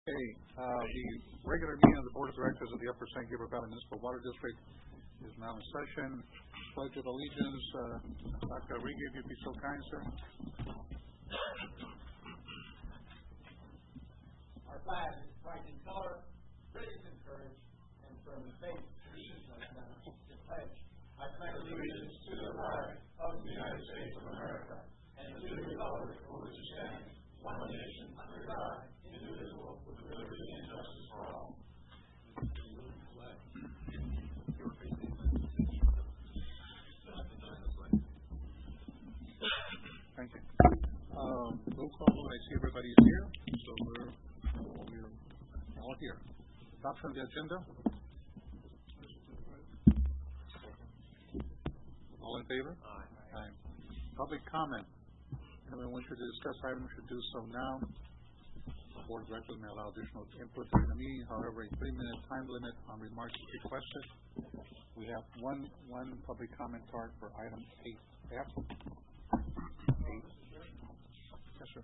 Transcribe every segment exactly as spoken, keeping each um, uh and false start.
Okay, uh, the regular meeting of the Board of Directors of the Upper San Gabriel Valley Municipal Water District is now in session. Pledge of Allegiance. Uh, Doctor Arrighi, if you'd be so kind, sir. Our flag is bright in color, brings in courage, and from the faith traditions like that, to pledge. I pledge allegiance to the flag of the United States of America and to the republic for which it stands, one nation under God, indivisible, with liberty and justice for all. Thank you. Um, roll call. I see everybody's here, so we're, we're all here. Adoption of the agenda. All in favor? Aye. Aye. Public comment. Anyone who wishes to discuss items should do so now. The Board of Directors may allow additional input during the meeting. However, a three-minute time limit on remarks is requested. We have one one public comment card for item eight F. Eight. Yes, sir.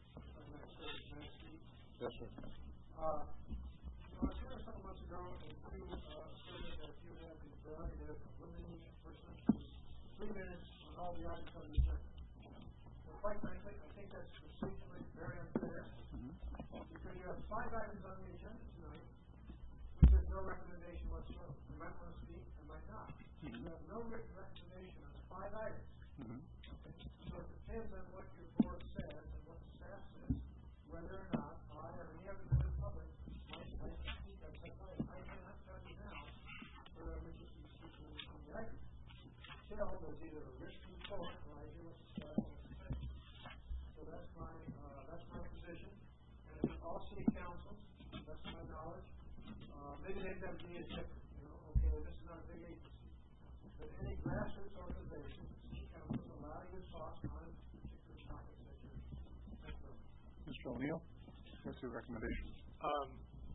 Yes, sir. Uh, I was here a couple months ago, and you uh, asserted that you had the prerogative of limiting a person to three minutes on all the items on the agenda. Well, quite frankly, I think that's procedurally very unfair, mm-hmm. because you have five items on the agenda tonight, which there's no recommendation whatsoever. You might want to speak, you might not. Mm-hmm. You have no written recommendation on the five items. Mm-hmm. Okay. So it depends on what your board says and what the staff says, whether or not I or any other member of the public might like to speak on such items. I cannot tell you now whether I'm interested in speaking on the item. Until there's either a written report or I hear what the staff has to say. So that's my uh, that's my position. And I think all city councils, that's my knowledge, uh, maybe they've got to be different. You know, okay, well, this is not a big agency. But any grassroots organization, city councils allow you to talk on particular topics that you're thinking of. Mister O'Neill, what's your recommendation? Um,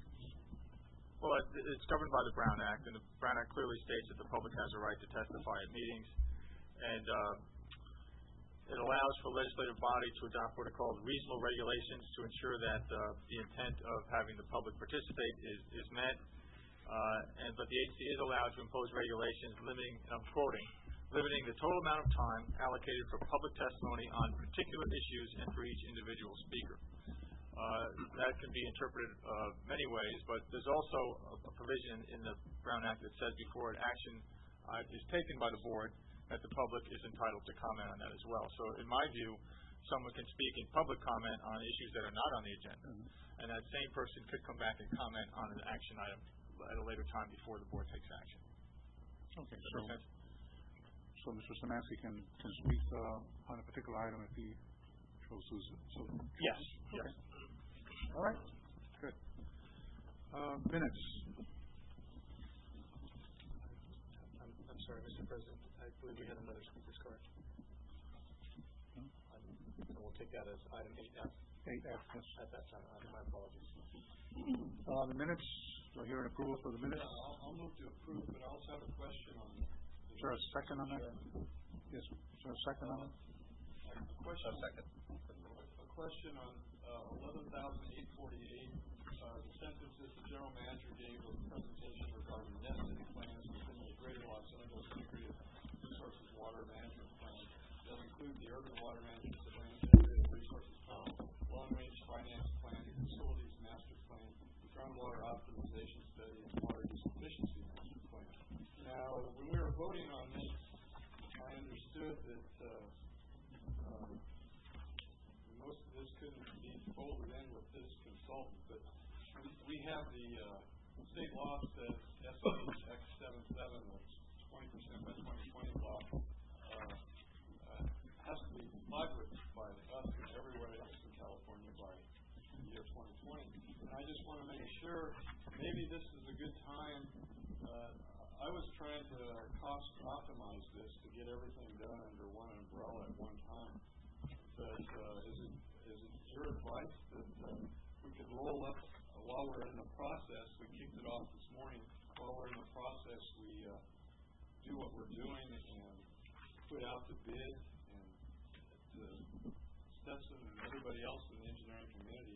well, it, it's governed by the Brown Act, and the Brown Act clearly states that the public has a right to testify at meetings, and uh, it allows for the legislative body to adopt what are called reasonable regulations to ensure that uh, the intent of having the public participate is, is met. Uh, and but the agency is allowed to impose regulations limiting, and I'm quoting, limiting the total amount of time allocated for public testimony on particular issues and for each individual speaker. Uh, that can be interpreted uh, many ways, but there's also a, a provision in the Brown Act that says before an action uh, is taken by the board that the public is entitled to comment on that as well. So in my view, someone can speak in public comment on issues that are not on the agenda, mm-hmm. and that same person could come back and comment on an action item at a later time before the board takes action. Okay, so, so Mister Szymanski can, can speak uh, on a particular item if he chooses it. So, yes. Okay. Yes. All right. Good. Uh, minutes. I'm, I'm sorry, Mister President. I believe we had another speaker's card. Hmm? So we'll take that as item eight F. eight F, yes. At that time. Uh, my apologies. Uh, the minutes. Do I hear an approval for the minutes? Yeah, I'll, I'll move to approve, but I also have a question on the. Is there a second on that? Sure. Yes. Is there a second on it? A question. A second. A question on uh, eleven thousand eight forty-eight. Uh, the sentence is the general manager gave a presentation regarding necessary plans within the Greater Los Angeles Integrated Resources Water Management Plan that include the Urban Water Management Plan, Integrated Resources Plan, Long Range Finance Plan, Facilities Master Plan, Groundwater Optimization Study, and Water Use Efficiency Master Plan. Now, when we were voting on this, I understood that uh, um, most of this couldn't be folded in with this consultant, but we, we have the uh, state law says S H X seventy-seven, which twenty percent by twenty twenty law, uh, uh, has to be complied with by us and everybody else in California by the year twenty twenty. And I just want to make sure, maybe this is a good time. Uh, I was trying to cost optimize this to get everything done under one umbrella at one time. But uh, is it is it your advice that uh, we could roll up uh, while we're in the process? We kicked it off this morning. While we're in the process, we uh, do what we're doing and put out the bid and to Stetson and everybody else in the engineering community to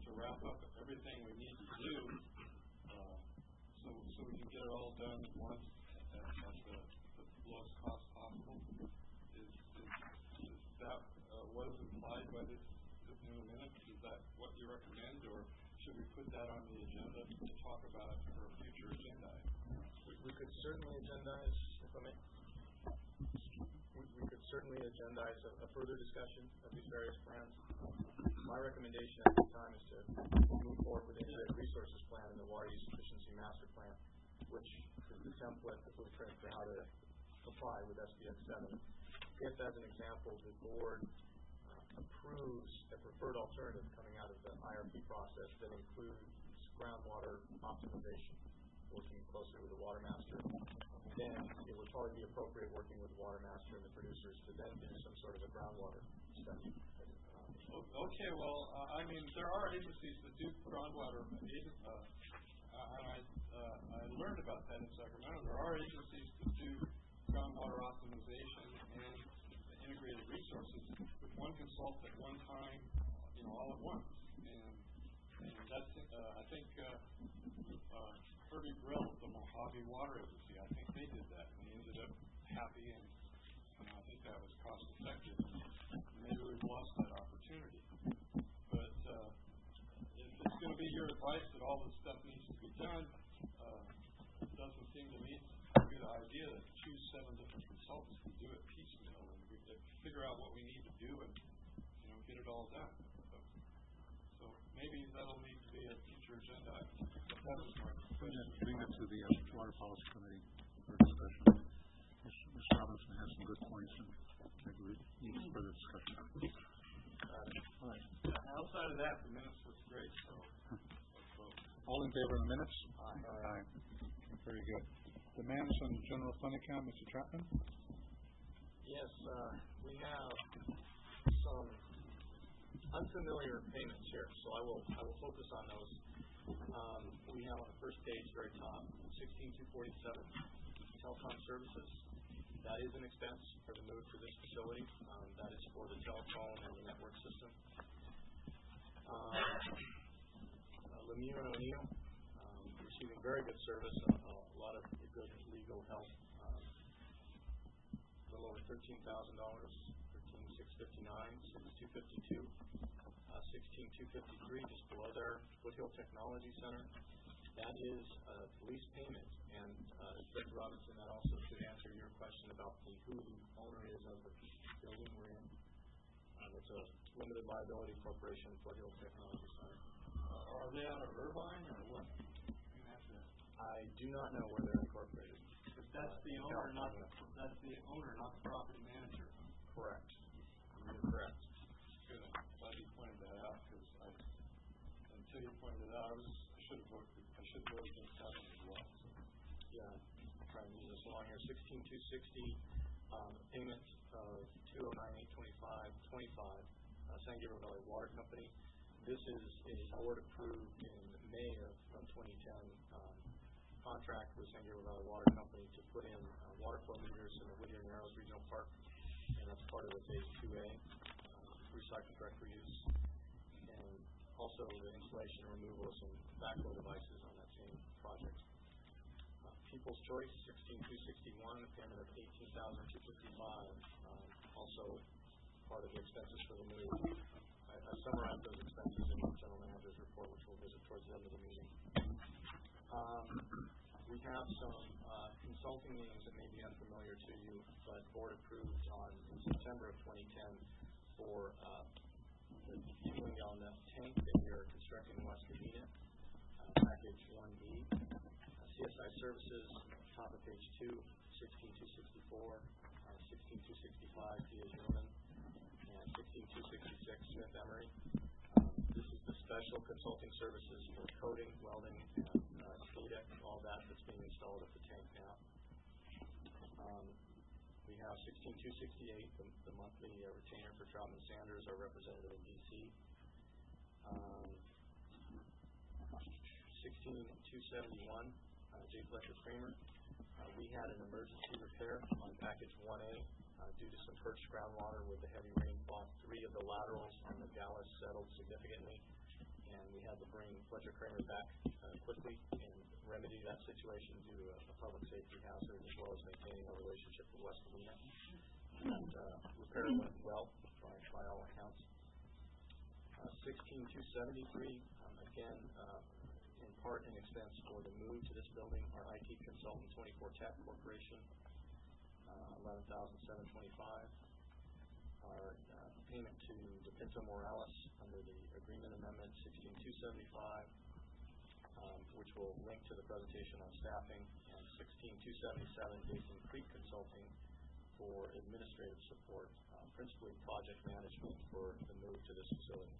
a wrap up of everything we need to do, uh, so so we can get it all done at once at, at the, the lowest cost possible. Is, is, is that uh, what is implied by this, this in the minutes? Is that what you recommend, or should we put that on the agenda to talk about it for a future agenda? We, we could certainly agendize, if I may, we, we could certainly agendize a, a further discussion of these various plans. My recommendation at this time is to move forward with the integrated resources plan and the water use efficiency master plan, which is the template, the blueprint for how to comply with S B X seven. If, as an example, the board uh, approves a preferred alternative coming out of the I R P process that includes groundwater optimization, working closely with the water master, then it would probably be appropriate working with the water master and the producers to then do some sort of a groundwater study. Okay, well, uh, I mean, there are agencies that do groundwater. Uh, I, uh, I learned about that in Sacramento. There are agencies that do groundwater optimization and integrated resources with one consultant at one time, you know, all at once. And, and that's, uh, I think, uh, uh, Herbie Brill of the Mojave Water Agency, I think they did that, and they ended up happy, and, and I think that was cost effective. Maybe we've lost that opportunity. But uh, if it's going to be your advice that all this stuff needs to be done, uh, it doesn't seem to me a good idea to choose seven different consultants to do it piecemeal and we, to figure out what we need to do and, you know, get it all done. So, so maybe that'll need to be a future agenda. That was my question. Bring it to the uh, Water Policy Committee for discussion. Miz Robinson has some good points, and maybe we need further discussion. Uh, all right. Uh, outside of that, the minutes look great. So, all in favor of the minutes? Aye. Aye. Very good. Demands on general fund account, Mister Chapman. Yes, uh, we have some unfamiliar payments here, so I will I will focus on those. Um, we have on the first page, very top, sixteen two forty-seven, telecom services. That is an expense for the move to this facility. Um, that is for the telephone and the network system. Um, uh, Lemieux and O'Neill, um, receiving very good service, uh, a lot of good legal help. Um, a little over thirteen thousand dollars, thirteen thousand six hundred fifty-nine dollars, six thousand two hundred fifty-two dollars, uh, sixteen thousand two hundred fifty-three dollars, just below there, Foothill Technology Center. That is a lease payment, and uh, Director Robinson, that also should answer your question about the, who the owner is of the building we're in. Um, it's a limited liability corporation, Foothill Technology Center. Uh, are they out of Irvine or what? I do not know where they're incorporated. But that's uh, the owner, not the, that's the owner, not the property manager. Correct. You're correct. Good. I'm glad you pointed that out, because I, until you pointed it out, I was I should have voted. I should have voted against that one as well. So. Yeah, I'm trying to move this along here. Sixteen two sixty, um, payment of two oh nine eight twenty five twenty five, uh, San Gabriel Valley Water Company. This is a board approved in May of, of twenty ten um, contract with San Gabriel Valley Water Company to put in uh, water flow meters in the Whittier Narrows Regional Park, and that's part of the phase two A, uh, recycle direct reuse, and also the installation and removal of some backflow devices on that same project. Uh, People's Choice, sixteen two sixty-one, a payment of eighteen thousand two hundred fifty-five dollars, um, also part of the expenses for the move. I, I summarized those expenses in the general manager's report, which we'll visit towards the end of the meeting. Um, we have some uh, consulting names that may be unfamiliar to you, but board approved on in September of twenty ten for uh, the fueling gallon tank that we are constructing in West Virginia, uh, package one B. Uh, C S I Services, top of page two, sixteen two sixty-four, uh, sixteen two sixty-five, P A Zimmerman, and sixteen two sixty-six, Smith Emery. Um, this is the special consulting services for coating, welding, and uh, SCADA, all that that's being installed at the tank now. Um, we have sixteen two sixty-eight, the, the monthly uh, retainer for Troutman Sanders, our representative in D C. Um, sixteen two seventy-one, uh, J. Fletcher Kramer. Uh, we had an emergency repair on package one A uh, due to some perched groundwater with the heavy rainfall. Three of the laterals on the Gallus settled significantly, and we had to bring Fletcher Kramer back uh, quickly and remedy that situation due to a, a public safety hazard, as well as maintaining our relationship with West Covina. And uh, repair went well by, by all accounts. Uh, sixteen two seventy-three, um, again, uh, in part an expense for the move to this building. Our I T consultant, twenty-four Tech Corporation, uh, eleven thousand seven hundred twenty-five dollars. Our uh, payment to DePinto Morales under the agreement amendment, sixteen two seventy-five, um, which will link to the presentation on staffing, and sixteen two seventy-seven, Basin Creek Consulting for administrative support, uh, principally project management for the move to this facility.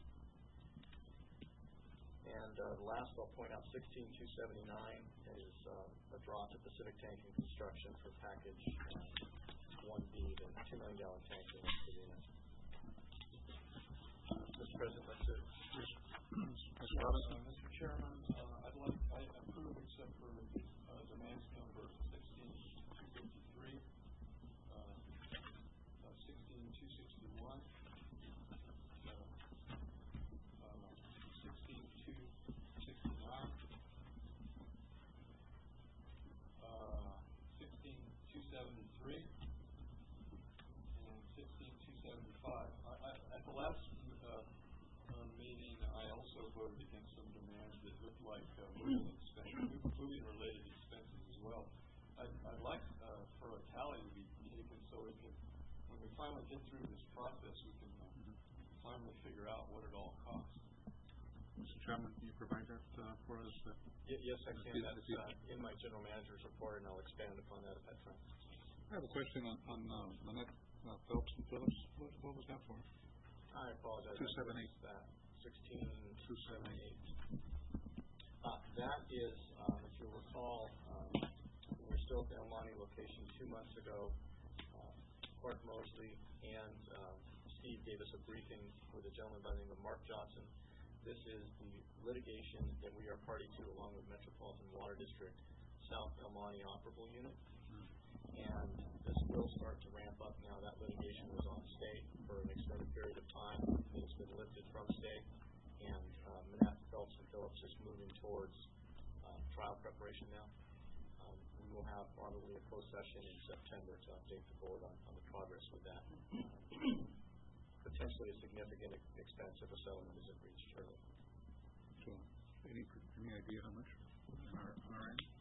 And uh, last, I'll point out sixteen two seventy-nine is uh, a draw to Pacific Tank and Construction for package uh, one B, the two million gallon tank in Covina. Uh, Mister President, that's it. Mister Robinson. Uh, Mister Chairman, uh, I'd like, I approve except for uh, demands number sixteen two fifty-three, uh, uh, sixteen two sixty-one, uh, uh, sixteen two sixty-nine, uh, sixteen two seventy-three, and sixteen two seventy-five. I, I, at the last uh, uh, meeting, I also voted against some demands that looked like uh, moving expenses, moving related expenses as well. I'd, I'd like uh, for a tally to be taken so we can, when we finally get through this process, we can uh, finally figure out what it all costs. Mister Chairman, can you provide that uh, for us? Uh, Y- yes, I can. That's uh, in my general manager's report, and I'll expand upon that at that time. I have a question on, on uh, Lynette uh, Phelps and Phillips. What, what was that for? I apologize. Two seven eight. That sixteen Two seven eight. Uh, that is, um, if you'll recall, um, we were still at the El Monte location two months ago. Uh, Clark Mosley and uh, Steve gave us a briefing with a gentleman by the name of Mark Johnson. This is the litigation that we are party to, along with Metropolitan Water District, South El Monte Operable Unit. And this will start to ramp up now. That litigation was on stay for an extended period of time. It's been lifted from stay, and uh, Manette, Phelps, and Phillips is moving towards uh, trial preparation now. Um, we will have probably a closed session in September to update the board on, on the progress with that. Potentially a significant expense if a settlement isn't reached early. So, any, any idea how much on our, on our end?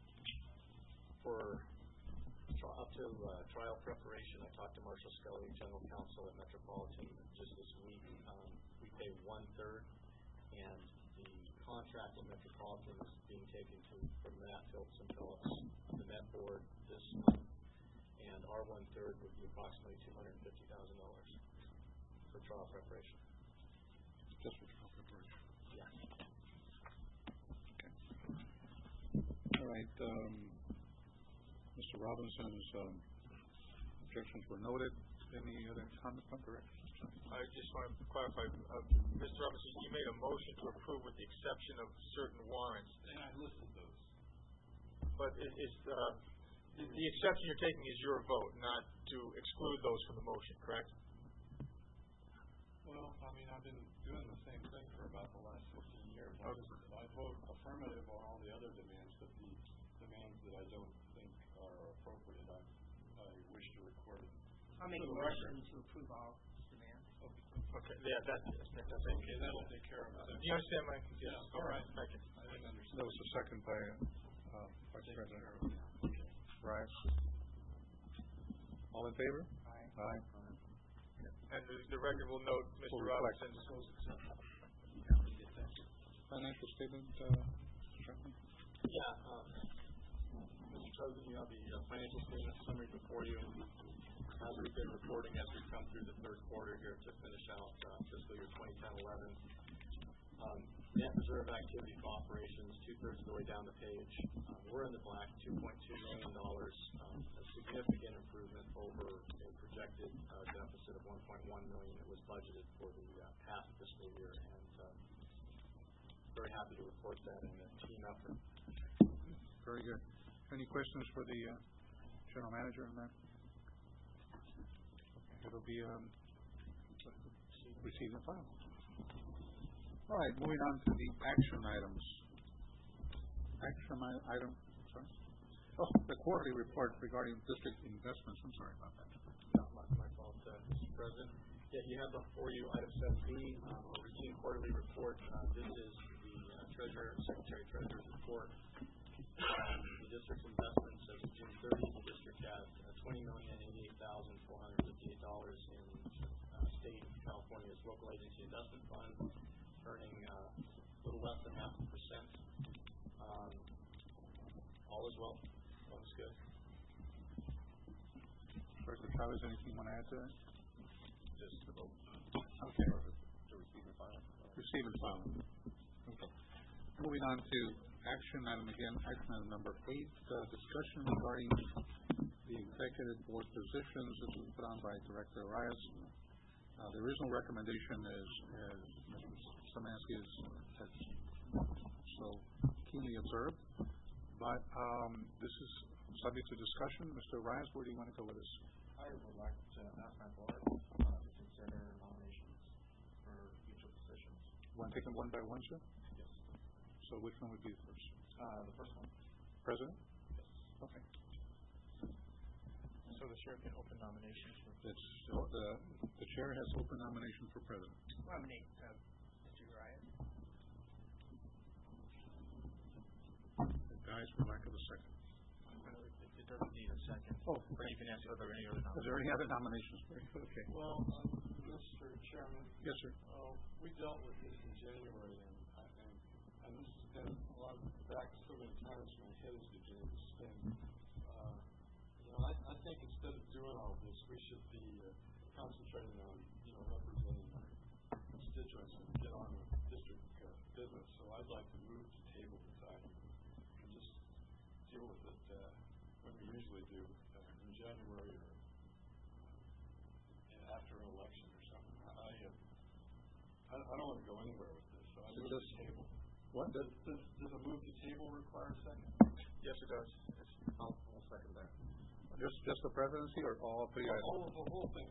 For up to uh, trial preparation, I talked to Marshall Scully, General Counsel at Metropolitan, just this week. Um, we pay one third, and the contract at Metropolitan is being taken to from Matt Phillips and Phillips, the Met Board this month, and our one third would be approximately two hundred and fifty thousand dollars for trial preparation. Just for trial preparation. Yeah. Okay. All right. Um, Mister Robinson's um, objections were noted. Any other comments on corrections? I just want to clarify, uh, Mister Robinson, you made a motion to approve with the exception of certain warrants. And I listed those. But it is, uh, the, the exception you're taking is your vote, not to exclude those from the motion, correct? Well, I mean, I've been doing the same thing for about the last fifteen years. I, Okay. just, I vote affirmative on all the other demands, but the demands that I don't think are appropriate, I, I wish to record it. I make a motion to approve all demands. Okay, yeah, that, that, that's it. Okay, that'll take care of it. Do you understand my? Yeah, All right, thank you. I didn't understand. That was a second by uh, Vice President Rice. All in favor? Aye. Aye. And the, the record will note Mister Will reflect. Robinson's. Financial statement, uh, Chairman? Yeah. Um, Mister President, you have the uh, financial statement summary before you. As we've been reporting as we come through the third quarter here to finish out uh, fiscal year twenty ten eleven. Um, net reserve activity for operations, two-thirds of the way down the page. Um, we're in the black, two point two million dollars, um, a significant improvement over a projected uh, deficit of one point one million dollars that was budgeted for the uh, past fiscal year. And um, very happy to report that in a team effort. Very good. Any questions for the uh, General Manager on that? It'll be um, received and filed. All right, moving on to the action items. Action i- item, sorry. Oh, the quarterly report regarding district investments. I'm sorry about that. Not my, my fault, uh, Mister President. Yeah, you have before you item seven B, um, a routine quarterly report. Uh, this is the uh, treasurer, secretary treasurer's report. Um, the district's investments as of June thirtieth, the district has uh, twenty million eighty-eight thousand four hundred fifty-eight dollars in uh, state of California's local agency investment fund, earning uh, a little less than half a percent. Um, all is well. All is good. Director Chavez, anything you want to add to that? Just the vote. Okay. To receive and file. Receive and file. Okay. Moving on to action item again, action item number eight, uh, discussion regarding the executive board positions that was put on by Director Arias. Uh, there is no recommendation as, as Mister Samansky has, has so keenly observed, but um, this is subject to discussion. Mister Arias, where do you want to go with this? I would like to ask my board uh, to consider nominations for future positions. Want to take them one by one, sir? Yes. So which one would be the first? Uh, the first one. President? Yes. Okay. So the chair can open nominations for. It's, uh, the, the chair has open nomination for president. Nominate uh, Mister Urias. Guys, for lack of a second. It doesn't need a second. Oh, Or you can ask are there any other is there any other nominations? Okay. Well, um, Mister Chairman, Yes, sir. uh, we dealt with this in January, and, and, and this has been a lot back so many times my head is beginning to spin. Uh, you know, I, I think instead of doing all this, we should be uh, concentrating on, you know, representing our constituents and get on with district uh, business. So I'd like to move to table this item and just deal with it uh, when we usually do uh, in January or uh, after an election or something. I, uh, I, I don't want to go anywhere with this, so I move to table. What? Does, does, does a move to table require a second? Yes, it does. Yes. I'll, I'll second that. Just, just the presidency or all three The items? whole, the whole thing.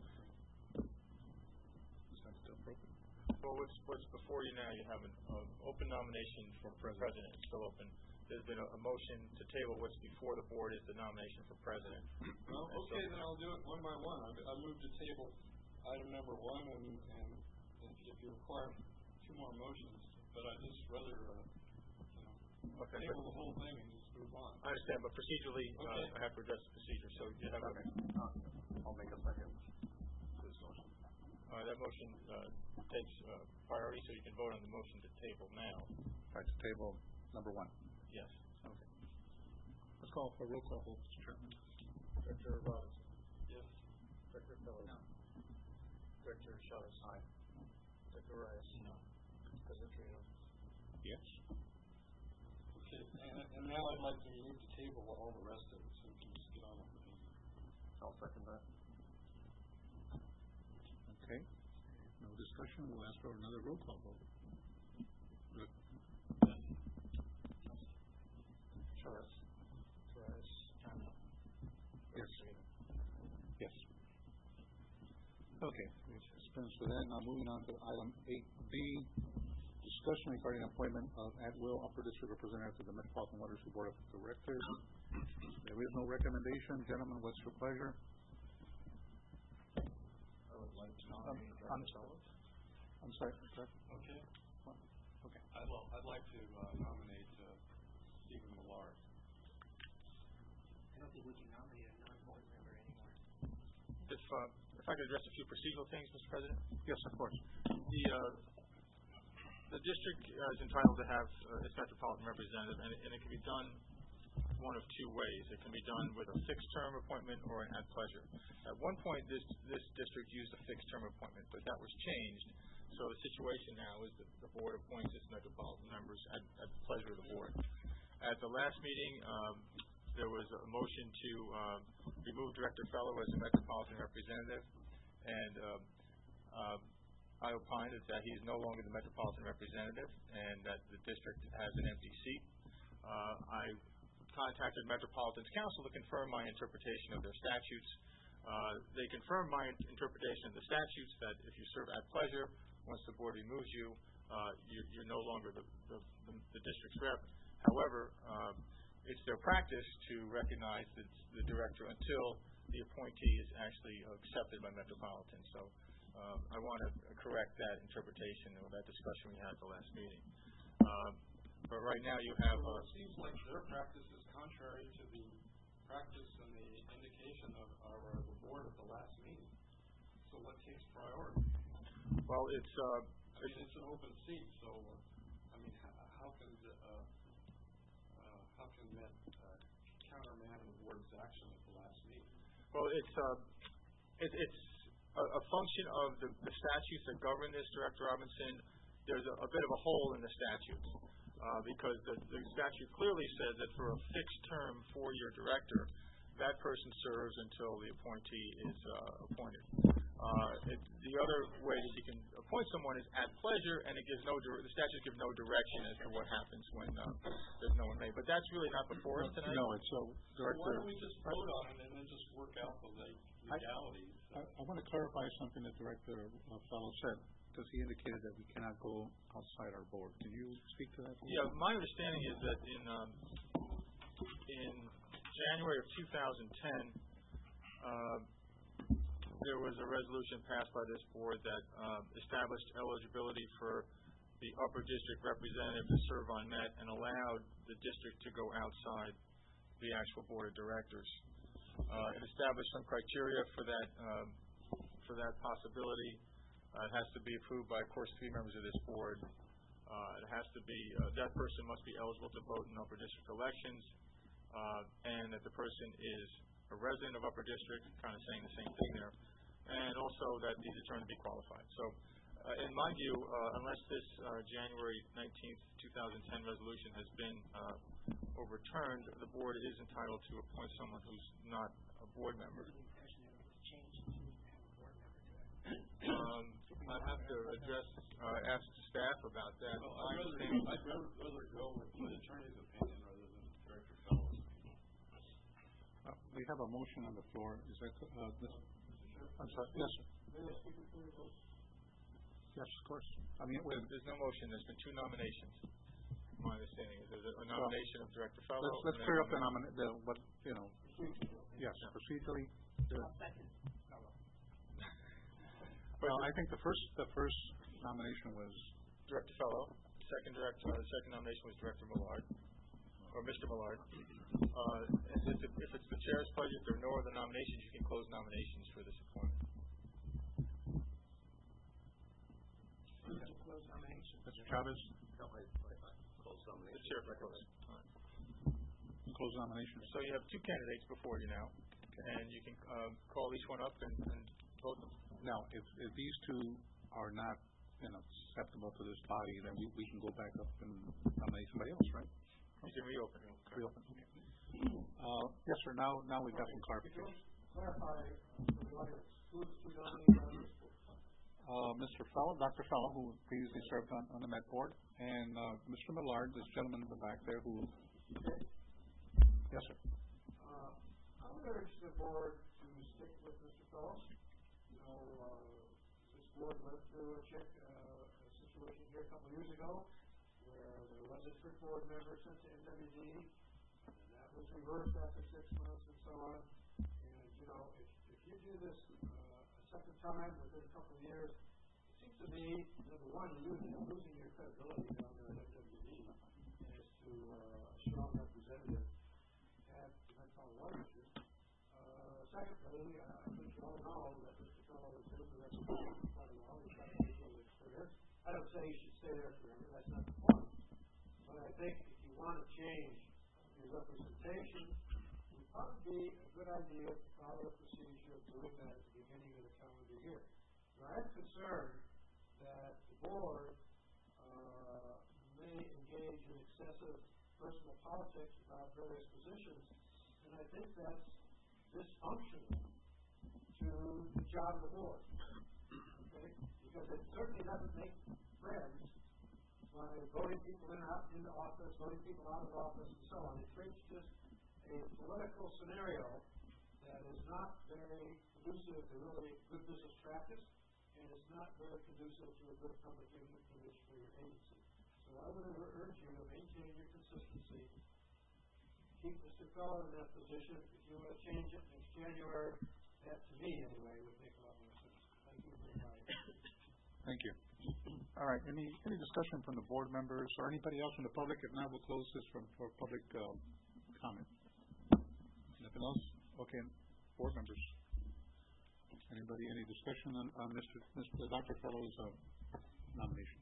Is that still appropriate? Well, what's, what's before you now, you have an uh, open nomination for president, it's still open. There's been a, a motion to table what's before the board is the nomination for president. Well, And okay, so- then I'll do it one by one. I, I move to table item number one, and, and if, if you require two more motions, but I just rather, uh, you know, Okay, table but- the whole thing and just move on. I understand, but procedurally, uh, Okay. I have to address the procedure, so you have, Okay. Uh, I'll make a second to this motion. uh, that motion, uh, takes, uh, priority, so you can vote on the motion to table now. Right, to table number one. Yes. Okay. Let's call for a roll call vote, Mister Chairman. Director Robinson. Yes. Director Phillips. No. Director Chavez. Aye. Director Reyes. No. President Trino. Yes. Okay, and, and now I'd like to move to table all the rest of it, so we can just get on with the meeting. I'll second that. Okay. No discussion. We'll ask for another roll call vote. Good. Chavez. Reyes. Yes. Yes. Okay. We've dispensed with that. Now moving on to item eight B, discussion regarding appointment of at-will upper district representative to the Metropolitan Water Supply Board of Directors. There is no recommendation. Gentlemen, what's your pleasure? I would like to nominate I'm Director Phillips. I'm sorry, sir. Okay. Okay. I'd, well, I'd like to uh, nominate uh, Stephen Millard. I don't think we can nominate a non-board member anymore. If, uh, if I could address a few procedural things, Mister President? Yes, of course. The, uh, the district uh, is entitled to have uh, its metropolitan representative, and, and it can be done one of two ways. It can be done with a fixed-term appointment or an at-pleasure. At one point, this this district used a fixed-term appointment, but that was changed. So the situation now is that the board appoints its metropolitan members at, at the pleasure of the board. At the last meeting, um, there was a motion to um, remove Director Fellow as the metropolitan representative, and um, uh, I opined that he is no longer the metropolitan representative and that the district has an empty seat. Uh, I contacted Metropolitan's Council to confirm my interpretation of their statutes. Uh, they confirmed my interpretation of the statutes that if you serve at pleasure, once the board removes you, uh, you're, you're no longer the, the, the, the district's rep. However, um, it's their practice to recognize the, the director until the appointee is actually accepted by Metropolitan. So um, I want to correct that interpretation or that discussion we had at the last meeting. Um, but right now you have... Well, uh, it seems like their practice is contrary to the practice and the indication of our, uh, the board at the last meeting. So what takes priority? Well, it's... Uh, I mean, it's an open seat, so, uh, I mean, how, how can, the, uh, uh, how can that uh, countermand the board's action at the last meeting? Well, it's uh, it, it's a, a function of the, the statutes that govern this, Director Robinson. There's a, a bit of a hole in the statutes uh, because the, the statute clearly says that for a fixed term four-year director, that person serves until the appointee is uh, appointed. Uh, it, the other way that you can appoint someone is at pleasure, and it gives no the statute gives no direction as to what happens when uh, there's no one made. But that's really not before us tonight. No, it's so, Director. So why don't we just vote on it and then just work out the legalities? I, I want to clarify something that Director uh, Fellow said, because he indicated that we cannot go outside our board. Can you speak to that? Yeah, my understanding is that in um, in January of two thousand ten, uh, there was a resolution passed by this board that um, established eligibility for the upper district representative to serve on Met and allowed the district to go outside the actual board of directors. Uh, it established some criteria for that um, for that possibility. Uh, it has to be approved by, of course, three members of this board. Uh, it has to be uh, that person must be eligible to vote in upper district elections, uh, and that the person is a resident of upper district, kind of saying the same thing there, and also that he's determined to be qualified. So, uh, in my view, uh, unless this uh, January nineteenth, two thousand ten resolution has been uh, overturned, the board is entitled to appoint someone who's not a board member. Um, I'd have to address, uh, ask staff about that. Well, I I'd rather, understand. I'd rather, rather go with the attorney's opinion rather than Director Fellow's. Uh, we have a motion on the floor. Is that, uh, this? I'm sorry. Yes, sir. Yes, of course. I mean, There's, there's no motion. There's been two nominations. My understanding is there's a, a nomination of Director Fellow. let's, let's and clear up then the nomin, the, what, you know. Yes, Yeah. procedurally. Well, I think the first, the first nomination was, Director Fellow. Second director, uh, the second nomination was Director Millard, or Mister Millard. Uh, and if, it, if it's the chair's pleasure, if there are no other nominations, you can close nominations for this appointment. Mister Chavez, The chair can close. All right. close nominations. So you have two candidates before you now, and you can uh, call each one up and, and vote them. Now, if, if these two are not, you know, acceptable to this body, then we, we can go back up and nominate somebody else, right? You can reopen. Reopen, okay. Uh, yes, sir, now, now we've got some clarification. Clarify, for the audience, who is the nominee? Uh, Mister Fellow, Doctor Fellow, who previously served on, on the Met Board, and, uh, Mister Millard, this gentleman in the back there who, yes, sir. Uh, I would urge the board to stick with Mister Fellow. You know, uh, this board went through a check, uh, a situation here a couple of years ago where there was a strict board member sent to N W D, and that was reversed after six months and so on. And, you know, if, if you do this, uh, a second time within a couple of years, it seems to me, number one, you're losing, you're losing your credibility down there at N W D as to uh, a strong representative at the Metropolitan Water District. Uh, secondly, uh, I think you all know that Mister Fellow has been the representative for quite a while. He's got a good deal of experience. I don't say he should stay there forever. That's not the point. But I think if you want to change your representation, it would probably be a good idea to follow the procedure of doing that at the beginning of the calendar year. Now, I'm concerned that the board uh, may engage in excessive personal politics about various positions, and I think that's dysfunctional to the job of the board. Okay? Because it certainly doesn't make friends by voting people in out into office, voting people out of office, and so on. It creates just a political scenario that is not very conducive to really good business practice, and it's not very conducive to a good public image for your agency. So I would urge you to maintain your consistency. Keep Mister Feller in that position. If you want to change it next January, that to me anyway would make a lot more sense. Thank you very much. Thank you. All right. Any any discussion from the board members or anybody else from the public? If not, we'll close this from for public uh, comment. Nothing else? Okay. Board members. Anybody? Any discussion on, on Mister Mister Doctor Fellow's uh, nomination?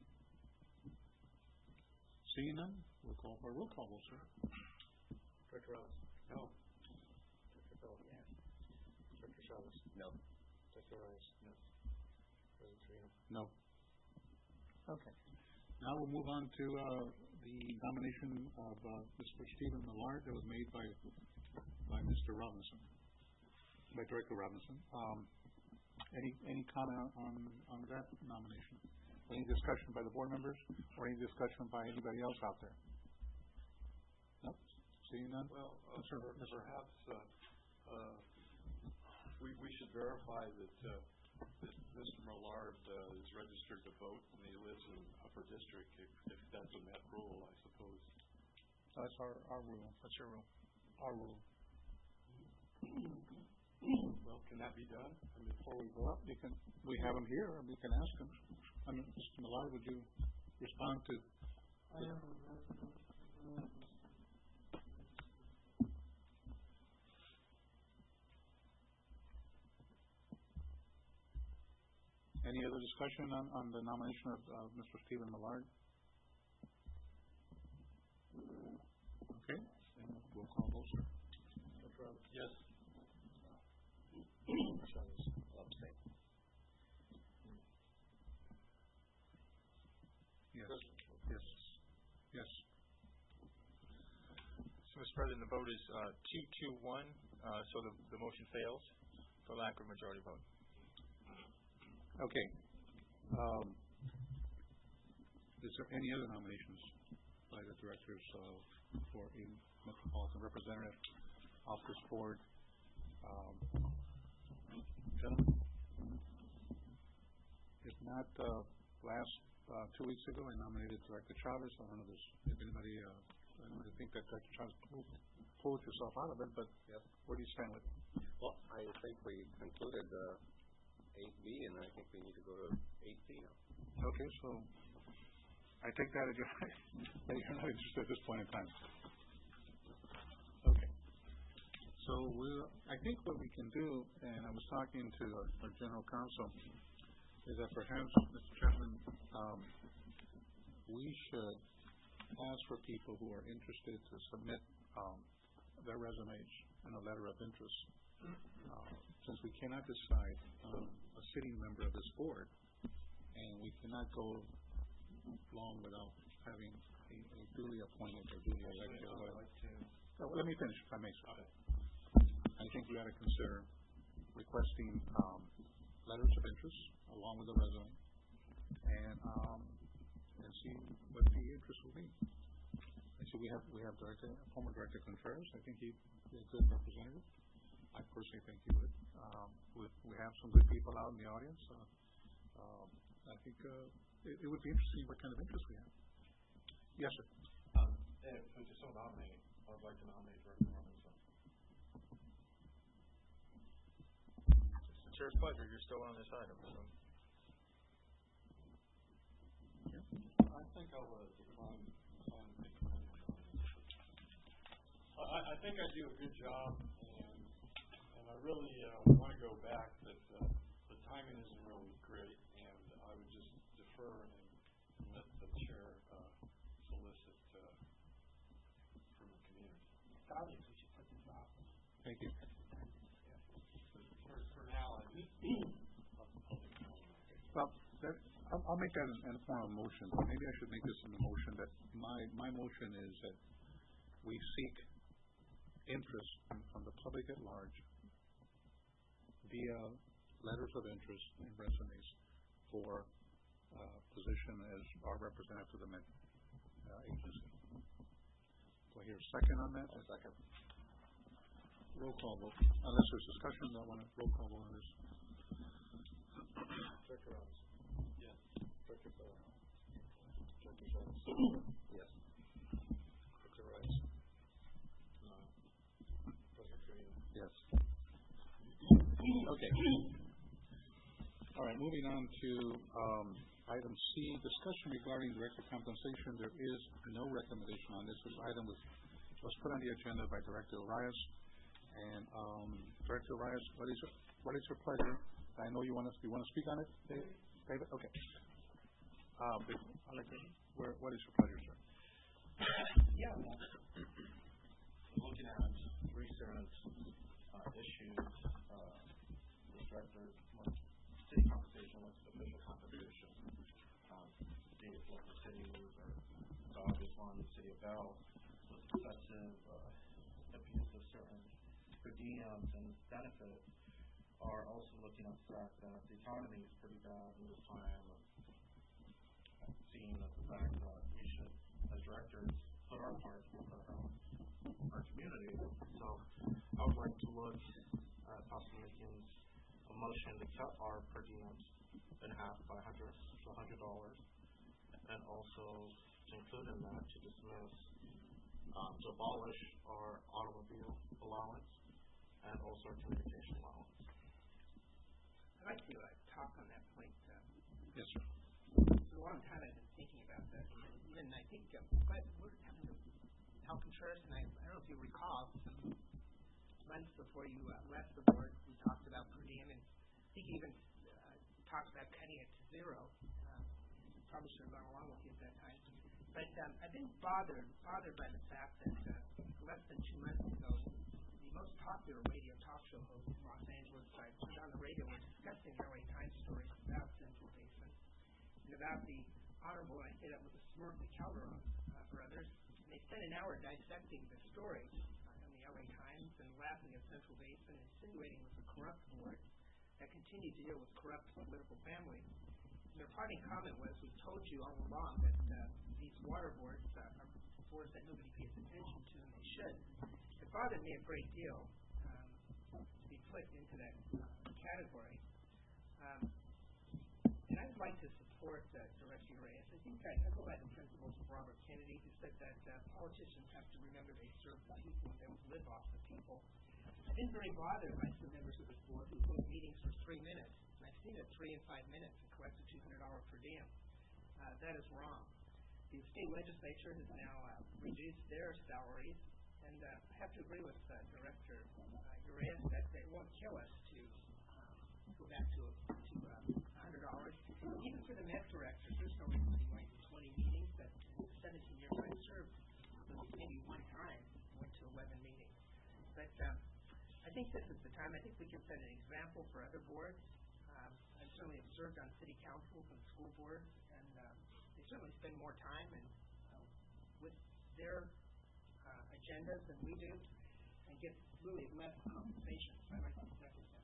Seeing none, we'll call for a roll call, sir. Director Ross? No. Director Fellow? Yes. Director Chavez? No. Director Reyes? No. President Trino? No. Okay. Now we'll move on to uh, the nomination of uh, Mister Stephen Millard that was made by by Mister Robinson, by Director Robinson. Um, any any comment on on that nomination? Any discussion by the board members, or any discussion by anybody else out there? No. Seeing none. Well, uh, per, perhaps uh, uh, we we should verify that. Uh, that Mister Millard uh, is registered to vote and he lives in Upper District, if, if that's a Met rule, I suppose. That's our, our rule. That's your rule. Our rule. Well, can that be done? I mean, before we Well, vote? you can, we have him here, and we can ask him. I mean, Mister Millard, would you respond to? I am a resident. Any other discussion on, on the nomination of uh, Mister Stephen Millard? Okay, then we'll call those, sir. Doctor Ross? Yes. Chavez? Abstain. Yes. Yes. Yes. So, Mister President, the vote is uh, two two one, uh, so the, the motion fails for lack of majority vote. Okay. Um, is there any other nominations by the directors uh, for a metropolitan representative of this board? Um, gentlemen? If not, uh, last uh, two weeks ago I nominated Director Chavez. I don't know if anybody, uh, I think that Director Chavez pulled, pulled yourself out of it, but Yep. where do you stand with it? Well, I think we concluded uh, eight B, and I think we need to go to eight C now. Okay, so I take that as you're, that you're not interested at this point in time. Okay. So we'll, I think what we can do, and I was talking to our, our general counsel, is that perhaps, Mister Chairman, um, we should ask for people who are interested to submit um, their resumes and a letter of interest. Uh, since we cannot decide um, a sitting member of this board, and we cannot go long without having a, a duly appointed or duly elected. I'd like to. Oh, let me finish, if I may, sir. I think we ought to consider requesting um, letters of interest along with the resume, and um, and see what the interest will be. And so we have we have Director, former Director Contreras. I think he'd be a good representative. I personally think he would. Um, we, we have some good people out in the audience. Uh, um, I think uh, it, it would be interesting what kind of interest we have. Yes, sir. Um, if we just so nominate, I would like to nominate Director Robinson. It's the chair's pleasure. You're still on this item. So. I think I'll uh, decline. decline decline the nomination. I, I think I do a good job, and and I really uh, want to go back. That uh, the timing isn't really great, and I would just defer and let the chair uh, solicit uh, from the community. Obviously, we should put this off. Thank you. For, for now, I just I'll, I'll decline. Well, that, I'll, I'll make that in, in a form of motion. Maybe I should make this in a motion that my my motion is that we seek interest from, from the public at large via letters of interest and resumes for uh, position as our representative to the Met uh, agency. Do I hear a second on that? A second. Roll call vote. Unless there's discussion, I want to roll call vote on this. Director Ross. Yes. Director Bell. Director Jones. Yes. Director Rice. No. President Carino. Yes. Okay. All right, moving on to um, item C, discussion regarding director compensation. There is no recommendation on this. This item was, was put on the agenda by Director Arias. And um, Director Arias, what is, what is your pleasure? I know you want to, you want to speak on it, David? David? Okay. Um, I'd like to, where, what is your pleasure, sir? Yeah. Looking at recent uh, issues, uh, the director, city compensation, what's official compensation, um, be it local cities or the obvious one, the city of Bell, with excessive uh, abuse of certain per diems and benefits, are also looking at the fact that the economy is pretty bad in this time, of seeing that the fact that we should, as directors, put our part to our, our community. So I would like to look at possibly making a motion to cut our per diems in half by one hundred to one hundred dollars, and also to include in that to dismiss, um, to abolish our automobile allowance and also our communication allowance. I'd like to uh, talk on that point. Uh, Yes, sir. for a long time I've been thinking about that. Even I think uh, but we're having a health insurance, and I, I don't know if you recall, some months before you uh, left the board, we talked about per diem, and I think you even uh, talked about cutting it to zero. Um, probably should have gone along with you at that time. But um, I've been bothered bothered by the fact that uh, less than two months ago, the most popular radio talk show host in Los Angeles, I was on the radio, were discussing L A Times stories about Central Basin and about the Honorable, and I say that with a smirk, the Calderon uh, brothers. And they spent an hour dissecting the story uh, in the L A Times and laughing at Central Basin, insinuating it was a corrupt board that continued to deal with corrupt political families. And their parting comment was, we've told you all along that uh, these water boards uh, are boards that nobody pays attention to, and they should. It bothered me a great deal um, to be put into that uh, category. Um, and I'd like to support uh, Director Reyes. I think I, I go by the principles of Robert Kennedy, who said that uh, politicians have to remember they serve the people and they don't live off the people. I've been very bothered by some members of this board who hold meetings for three minutes. And I've seen it three and five minutes and collect a two hundred dollars per diem. Uh, that is wrong. The state legislature has now uh, reduced their salaries, and uh, I have to agree with uh, Director uh, Urias that it won't kill us to um, go back to, to uh, one hundred dollars. Even for the Met director, there's no reason to be going to twenty meetings. That in the seventeen years I served, maybe one time I went to eleven meetings. But um, I think this is the time. I think we can set an example for other boards. Um, I've certainly observed on city councils and school boards, and um, they certainly spend more time and uh, with their uh, agendas than we do, and get really less compensation. So I'd like to second that.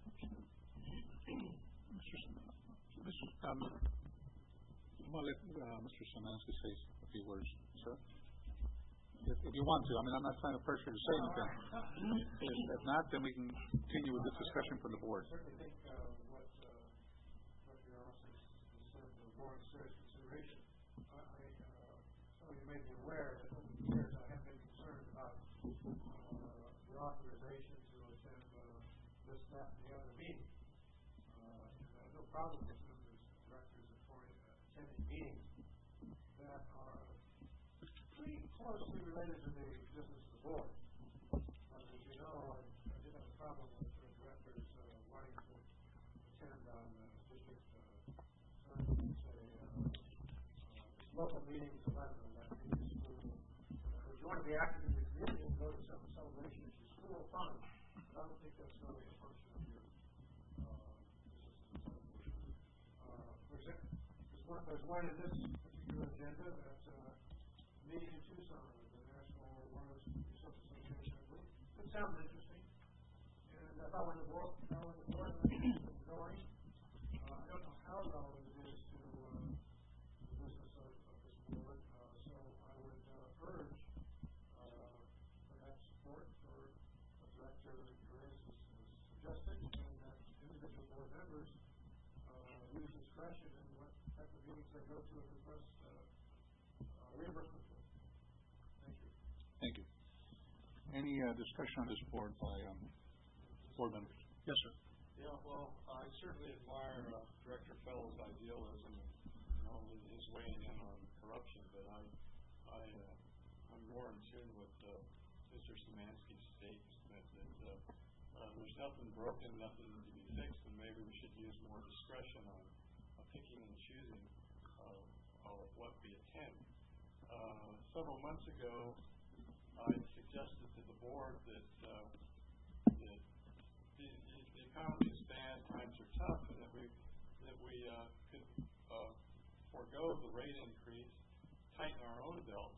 Mister Um, I'm going to let uh, Mister Szymanski say a few words, sir. If, if you want to. I mean, I'm not trying to pressure you to say anything. If, if not, then we can continue with this discussion from the board. I certainly think uh, what uh, Doctor Ross has said the board's serious consideration. I, I, uh, some of you may be aware that over the years I have been concerned about uh, the authorization to attend uh, this, that, and the other meeting. Uh, and I have no problem with members, directors, appointing, uh, attending meetings that are pretty closely related to the business of the board. Uh, as you know, I, I did have a problem with the directors uh, wanting to attend on uh, district, uh, say, uh, uh, local meetings, eleven of that meeting school. Uh, if you want to be active in your community and go to some celebration at your school, fine. But I don't think that's really a function of your uh, business as a board. Uh, for example, there's one, there's one in this particular agenda that's uh, meeting in Tucson with the National Wireless Research Association. It sounds interesting. And I thought when the board, when the board was going, uh, I don't know how relevant it is to uh, the business of, of this board. Uh, so I would uh, urge uh, perhaps support for what Director Reyes has suggested, and that individual board members uh, use discretion in what type of meetings they go to and request, uh, uh, reimbursement for. Thank you. Thank you. Any, uh, discussion on this board by, um, board members? Yes, sir. Yeah, well, I certainly admire uh, Director Fellow's idealism and, you know, his weighing in on corruption, but I, I, uh, I'm more in tune with uh, Mister Szymanski's statement that, that uh, uh, there's nothing broken, nothing to be fixed, and maybe we should use more discretion on uh, picking and choosing uh, uh, what we attend. Uh, several months ago, I suggested to the board that, uh, that the, the economy is bad, times are tough, and that we that we uh, could uh, forego the rate increase, tighten our own belt,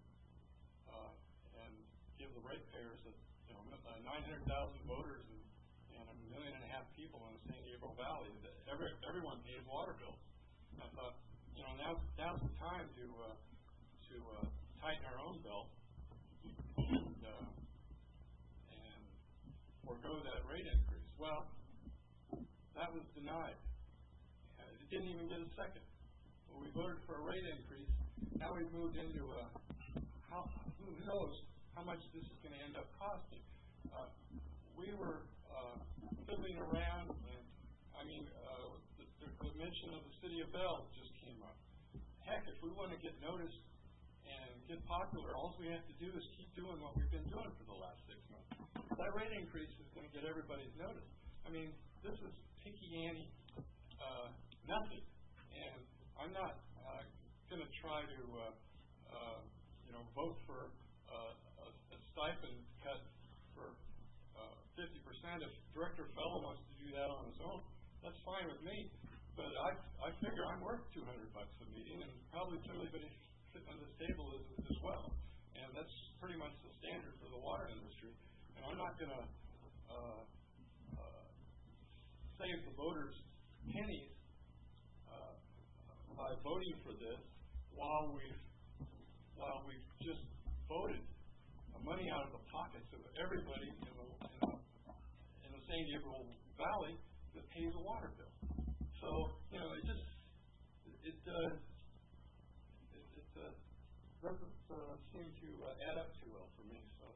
uh, and give the ratepayers, a, you know, uh, nine hundred thousand voters and, and a million and a half people in the San Gabriel Valley. That every everyone pays water bills. I thought, you know, now now's the time to uh, to uh, tighten our own belt and uh, and forego that rate increase. Well, that was denied. It didn't even get a second. When we voted for a rate increase, now we've moved into a, how, who knows how much this is going to end up costing. Uh, we were uh, fiddling around, and I mean, uh, the, the, the mention of the city of Bell just came up. Heck, if we want to get noticed and get popular, all we have to do is keep doing what we've been doing for the last six months. That rate increase is going to get everybody's notice. I mean, this is pinky ante, uh, nothing. And I'm not uh, going to try to, uh, uh, you know, vote for uh, a, a stipend cut for uh, fifty percent. If Director Fellow wants to do that on his own, that's fine with me. But I, I figure I'm worth two hundred bucks a meeting, and probably everybody sitting on this table is as well. And that's pretty much the standard for the water industry. And I'm not going to uh, uh, save the voters pennies uh, by voting for this while we've while we've just voted money out of the pockets of everybody in the in the, in the San Gabriel Valley that pays a water bill. So you know, it just it uh, it, it uh, doesn't uh, seem to uh, add up too well for me. So.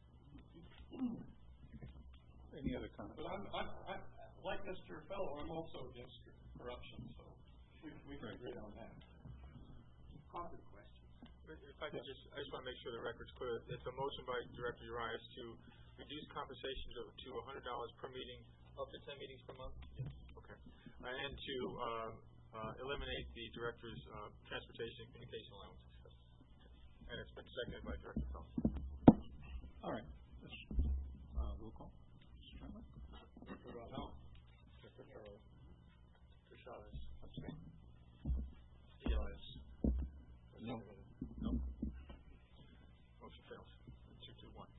Any other comments? But I'm, I'm, I'm like Mister Fellow, I'm also against corruption, so we, we can agree on that. Common questions. If I could just, I just want to make sure the record's clear. It's a motion by Director Urias to reduce compensation to, to one hundred dollars per meeting, up to ten meetings per month? Yes. Okay. Uh, and to uh, uh, eliminate the Director's uh, transportation and communication allowances. And it's been seconded by Director Fellow. All right. Uh, roll call. Mister No. Mister Farrell. Mister Chavez. Okay. Elias. No. No. Motion fails. Two, two, one.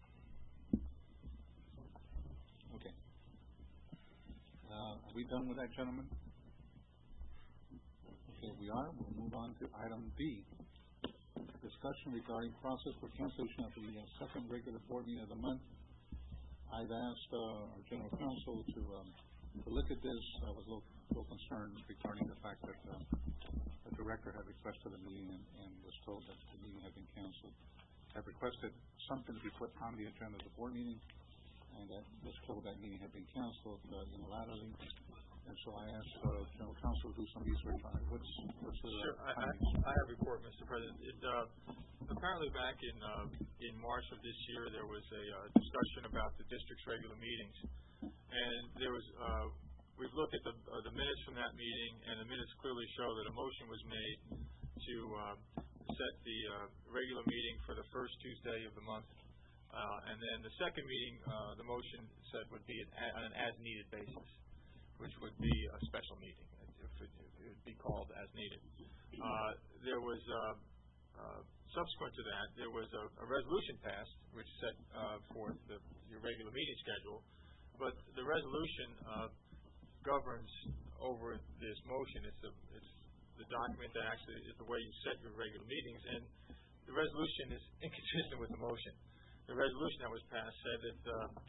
Okay. Uh, are we done with that, gentlemen? Okay, we are. We'll move on to item B. Discussion regarding process for cancellation of the uh, second regular board meeting of the month. I've asked uh, our general counsel to um, to look at this. I was a little, little concerned regarding the fact that uh, the director had requested a meeting and, and was told that the meeting had been canceled. I've requested something to be put on the agenda of the board meeting, and that was told that meeting had been canceled uh, unilaterally. And so I asked uh, general counsel to do some research on it. What's what's the Sure. I, I, I have a report, Mister President. It, uh, apparently back in uh, in March of this year, there was a uh, discussion about the district's regular meetings, and there was uh, we've looked at the uh, the minutes from that meeting, and the minutes clearly show that a motion was made to uh, set the uh, regular meeting for the first Tuesday of the month, uh, and then the second meeting, uh, the motion said would be an, on an as-needed basis, which would be a special meeting. If it, it would be called as needed. Uh, there was, uh, uh, subsequent to that, there was a, a resolution passed which set uh, forth the, your regular meeting schedule, but the resolution uh, governs over this motion. It's, a, it's the document that actually is the way you set your regular meetings, and the resolution is inconsistent with the motion. The resolution that was passed said that uh,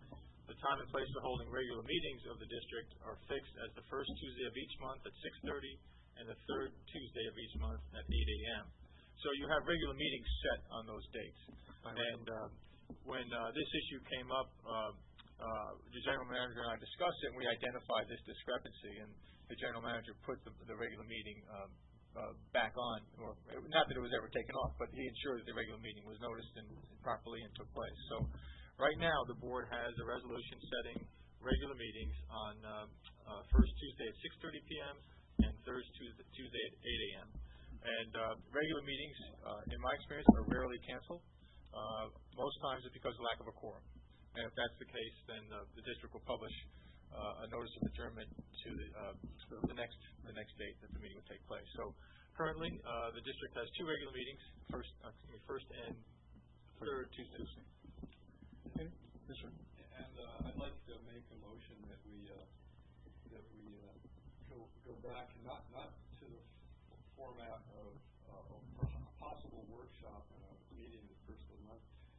The time and place for holding regular meetings of the district are fixed as the first Tuesday of each month at six thirty and the third Tuesday of each month at eight a m So you have regular meetings set on those dates. And uh, when uh, this issue came up, uh, uh, the general manager and I discussed it, and we identified this discrepancy, and the general manager put the, the regular meeting um, uh, back on, or not that it was ever taken off, but he ensured that the regular meeting was noticed and properly and took place. So right now, the board has a resolution setting regular meetings on uh, uh, first Tuesday at six thirty p m and third Tuesday, Tuesday at eight a m And uh, regular meetings, uh, in my experience, are rarely canceled. Uh, most times it's because of lack of a quorum. And if that's the case, then uh, the district will publish uh, a notice of adjournment to the, uh, the next the next date that the meeting will take place. So currently, uh, the district has two regular meetings, first uh, excuse me, first and third Tuesdays. Okay. Yes, sir. And uh, I'd like to make a motion that we uh, that we uh, go go back not not to the format of uh, a possible workshop and a meeting the first of the month.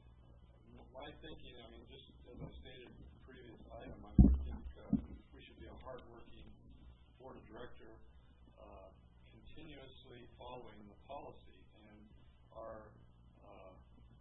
My thinking, I mean, just as I stated in the previous item, I think uh, we should be a hard-working board of director, uh, continuously following the policy, and our uh,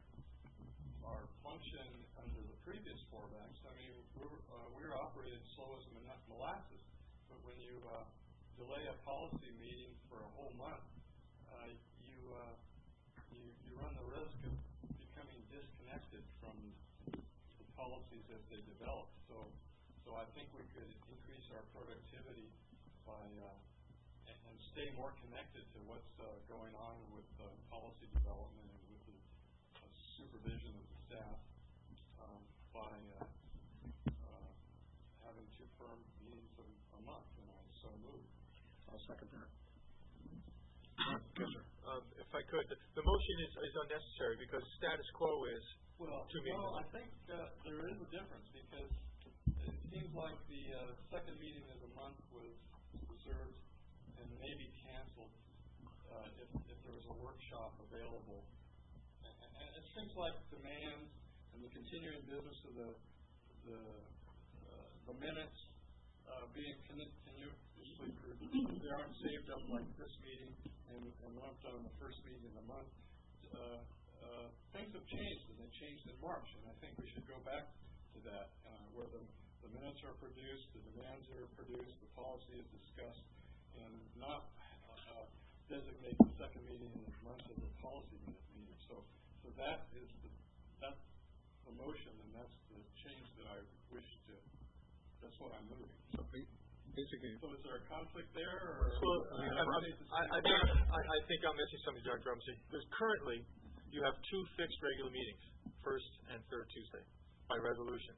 our function under the previous formats. I mean, we were, uh, we were operated slow as molasses, but when you uh, delay a policy meeting for a whole month, uh, you, uh, you you run the risk of becoming disconnected from the policies as they develop. So, so I think we could increase our productivity by uh, and, and stay more connected to what's uh, going on with uh, policy development and with the uh, supervision of the staff um, by uh, uh, having two firm meetings a, a month, and I so move. I'll second that. Yes, sir. Um, if I could, the, the motion is, is unnecessary because status quo is well, two meetings. Well, I think uh, there is a difference because it seems like the uh, second meeting of the month was reserved and maybe canceled uh, if, if there was a workshop available. And, and it seems like demand and the continuing business of the the, uh, the minutes uh, being continuously produced, they aren't saved up like this meeting and, and lumped on the first meeting of the month. Uh, uh, things have changed, and they changed in March, and I think we should go back to that, uh, where the, the minutes are produced, the demands are produced, the policy is discussed, and not uh, designate the second meeting in the month as a policy minute meeting. So, so that is the, that's the motion, and that's the change that I wish to. That's what I'm moving. So basically, so is there a conflict there? Or well, I, I, I, I, I think I'm missing something, Doctor Rumsey. Because currently, you have two fixed regular meetings, first and third Tuesday, by resolution.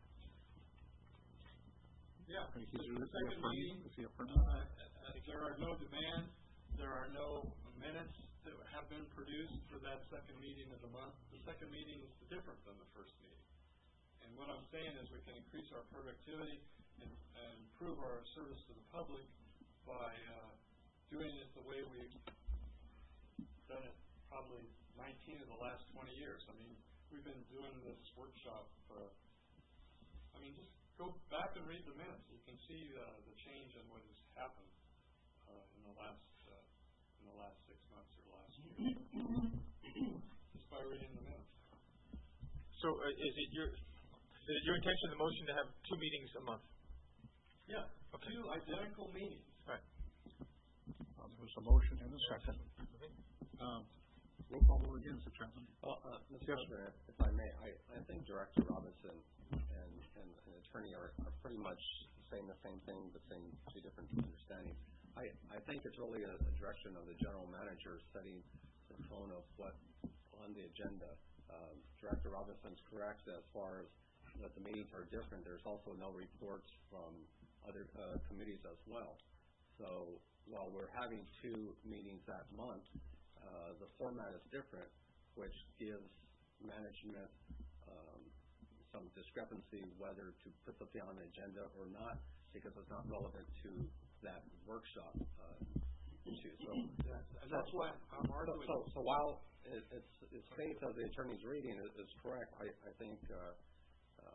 Yeah. Is the second meeting, uh, there are no demands, there are no minutes that have been produced for that second meeting of the month. The second meeting is different than the first meeting. And what I'm saying is we can increase our productivity and, and improve our service to the public by uh, doing it the way we've done it probably nineteen of the last twenty years. I mean, we've been doing this workshop. Uh, I mean, just go back and read the minutes. You can see uh, the change in what has happened uh, in the last uh, in the last six months or last year, just by reading the minutes. So, uh, is it your is it your intention, the motion, to have two meetings a month? Yeah, okay. Two identical meetings. Right. Uh, there was a motion and a second. Okay. Um, roll call vote again, Mister Chairman. Well, uh, Mister Yes, President, if I may, I, I think Director Robinson and, and, and Attorney are, are pretty much saying the same thing, but saying two different understandings. I, I think it's really a, a direction of the General Manager setting the tone of what's on the agenda. Um, Director Robinson's correct as far as that the meetings are different. There's also no reports from other uh, committees as well. So while we're having two meetings that month, uh, the format is different, which gives management um, some discrepancy whether to put something on the agenda or not, because it's not relevant to that workshop uh, issue. So, yeah, and that's why I'm arguing. So, so, so while it, it's, it states as the attorney's reading is, is correct, I, I think uh, uh,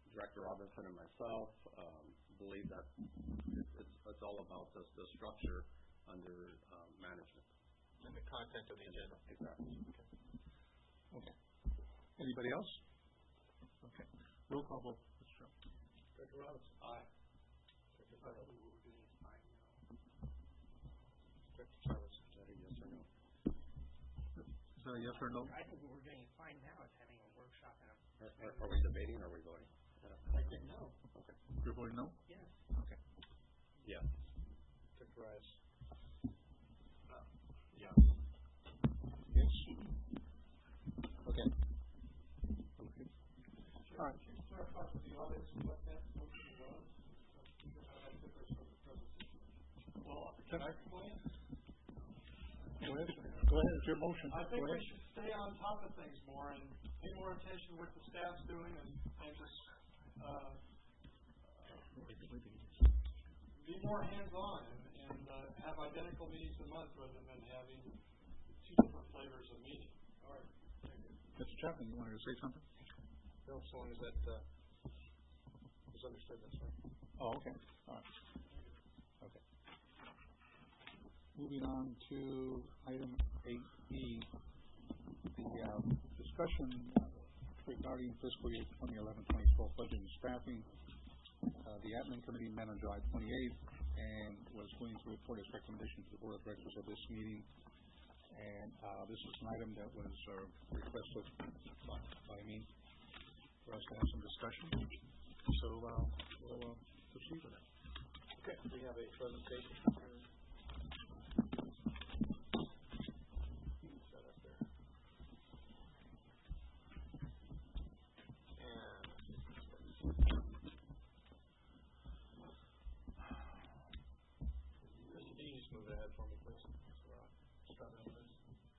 Director Robinson and myself um, believe that it's, it's, it's all about the, the structure under um, management. And the content of the agenda. Exactly. Okay. Okay. Anybody else? Okay. Roll call vote. Director Robinson. Aye. Director Fellows. Director Chavez. Is that a yes or no? Is that a yes or no? I think what we're doing fine now is having a workshop and a. Are, are, are we debating or are we voting? I said no. Okay. You're voting no? Yes. Okay. Yes. Director Rice. Uh, yeah. Yes. Okay. Okay. All right. Clarify for the audience what that motion was. That differs from the presentation. Well, can I explain? Go ahead. Go ahead. It's your motion. I think Go we ahead. should stay on top of things more and pay more attention to what the staff's doing and, and just uh, be more hands-on and, and uh, have identical meetings a month rather than having two different flavors of meeting. All right. Thank you. Mister Chapman, you wanted to say something? No, so long as that uh, is understood, that's fine. Oh, okay. All right. Okay. Moving on to item eight E, the uh, discussion regarding fiscal year twenty eleven twenty twelve budget and staffing. Uh, the admin committee met on July twenty-eighth and was going to report its recommendation to the board of directors of this meeting. And uh, this is an item that was uh, requested by, by me for us to have some discussion. So uh, we'll uh, proceed with that. Okay, we have a presentation. Set up there. And Christy, can you just move ahead for me, please? So, uh, start with this.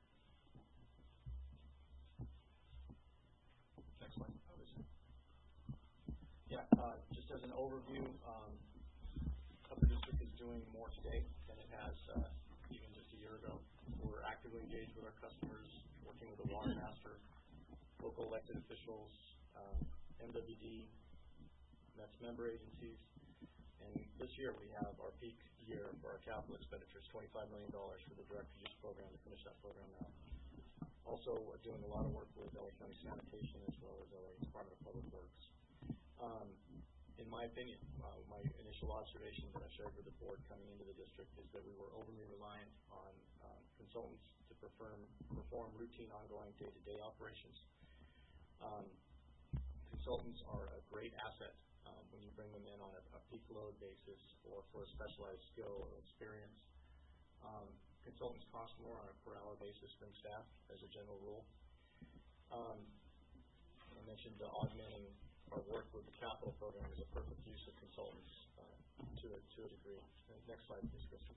Next slide, please. Yeah, uh, just as an overview, um, Upper District is doing more today than it has uh, even just a year ago. We're actively engaged with our customers, working with the water master, local elected officials, um, M W D, that's member agencies. And this year we have our peak year for our capital expenditures, twenty-five million dollars for the direct use program to finish that program out. Also, we're doing a lot of work with L A County Sanitation as well as L A Department of Public Works. Um, in my opinion, uh, my initial observation that I shared with the board coming into the district is that we were overly reliant on um, consultants to perform, perform routine, ongoing day-to-day operations. Um, consultants are a great asset um, when you bring them in on a, a peak load basis or for a specialized skill or experience. Um, consultants cost more on a per hour basis than staff as a general rule. Um, I mentioned uh, augmenting our work with the capital program is a perfect use of consultants uh, to, a, to a degree. Next slide, please, Kristen.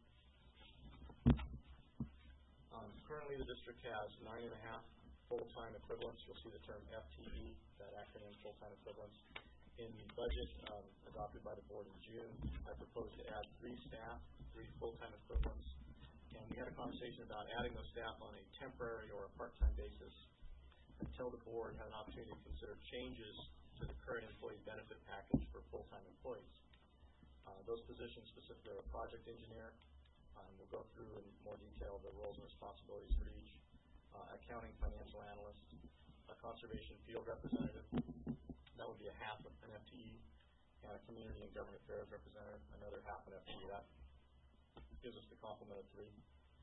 Um, currently, the district has nine and a half full-time equivalents. You'll see the term F T E, that acronym, full-time equivalents. In the budget um, adopted by the board in June, I proposed to add three staff, three full-time equivalents. And we had a conversation about adding those staff on a temporary or a part-time basis until the board had an opportunity to consider changes to the current employee benefit package for full-time employees. Uh, those positions specifically are a project engineer. Um, we'll go through in more detail the roles and responsibilities for each. Uh, accounting financial analyst, a conservation field representative, that would be a half of an F T E, and a community and government affairs representative, another half an F T E. That gives us the complement of three.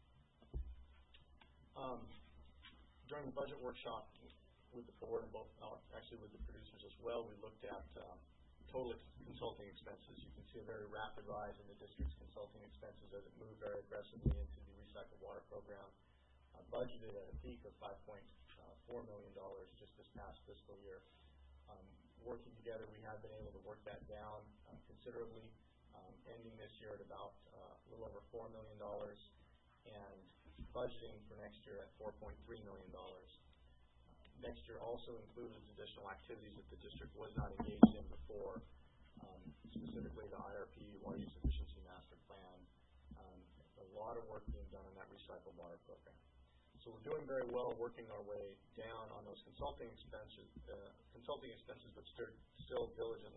Um, during the budget workshop with the board and both, uh, actually with the producers as well, we looked at um, total ex consulting expenses. You can see a very rapid rise in the district's consulting expenses as it moved very aggressively into the recycled water program, uh, budgeted at a peak of five point four million dollars just this past fiscal year. Um, working together, we have been able to work that down uh, considerably, um, ending this year at about uh, a little over four million dollars and budgeting for next year at four point three million dollars. Next year also includes additional activities that the district was not engaged in before, um, specifically the I R P, Water Use Efficiency Master Plan. Um, a lot of work being done on that recycled water program. So we're doing very well working our way down on those consulting expenses, uh, consulting expenses, but still, still diligently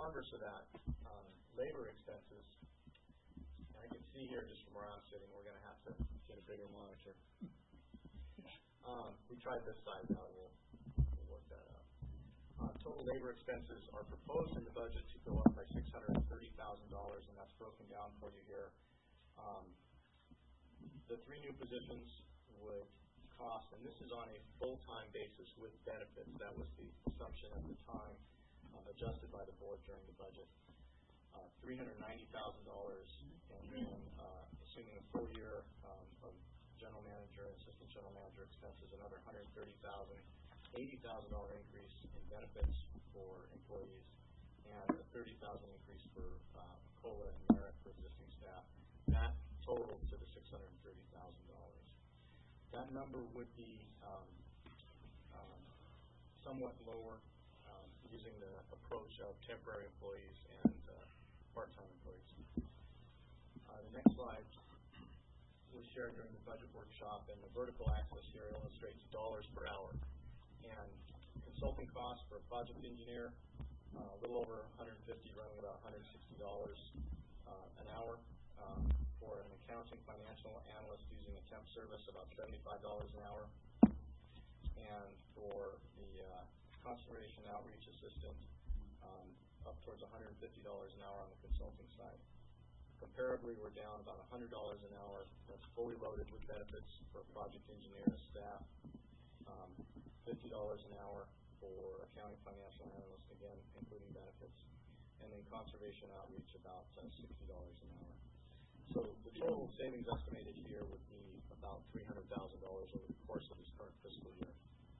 converse of that, um, labor expenses, and I can see here just from where I'm sitting, we're going to have to get a bigger monitor. Um, we tried this size out. We'll, we'll work that out. Uh, total labor expenses are proposed in the budget to go up by six hundred thirty thousand dollars, and that's broken down for you here. Um, the three new positions would cost, and this is on a full-time basis with benefits. That was the assumption at the time, uh, adjusted by the board during the budget. Uh, three hundred ninety thousand dollars, and then uh, assuming a full year um, of general manager and assistant general manager expenses, another one hundred thirty thousand dollars, eighty thousand dollars increase in benefits for employees, and a thirty thousand dollars increase for uh, COLA and merit for existing staff. That totaled to the six hundred thirty thousand dollars. That number would be um, um, somewhat lower um, using the approach of temporary employees and uh, part-time employees. Uh, the next slide was shared during the budget workshop, and the vertical axis here illustrates dollars per hour. And consulting costs for a project engineer, uh, a little over one hundred fifty dollars, running about one hundred sixty dollars uh, an hour. Um, for an accounting financial analyst using a temp service, about seventy-five dollars an hour. And for the uh, conservation outreach assistant, um, up towards one hundred fifty dollars an hour on the consulting side. Comparably, we're down about one hundred dollars an hour. That's fully loaded with benefits for project engineer staff. Um, fifty dollars an hour for accounting financial analyst, again, including benefits. And then conservation outreach, about uh, sixty dollars an hour. So the total savings estimated here would be about three hundred thousand dollars over the course of this current fiscal year.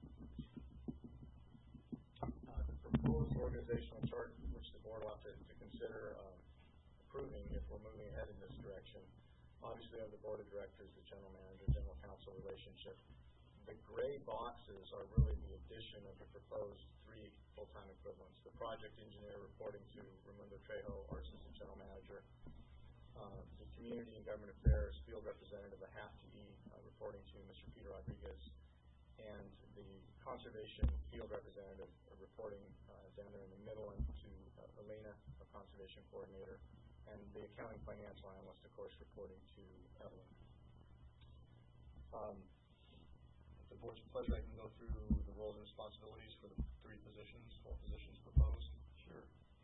Uh, the proposed organizational chart, which the board will have to, to consider uh, approving if we're moving ahead in this direction, obviously of the board of directors, the general manager, general counsel relationship. The gray boxes are really the addition of the proposed three full-time equivalents. The project engineer reporting to Raimundo Trejo, our assistant general manager. Uh, the community and government affairs field representative, a half T E, uh, reporting to Mister Peter Rodriguez, and the conservation field representative uh, reporting uh, down there in the middle and to uh, Elena, a conservation coordinator, and the accounting financial analyst, of course, reporting to Evelyn. Um, with the board's pleasure, I can go through the roles and responsibilities for the three positions, four positions proposed. Sure.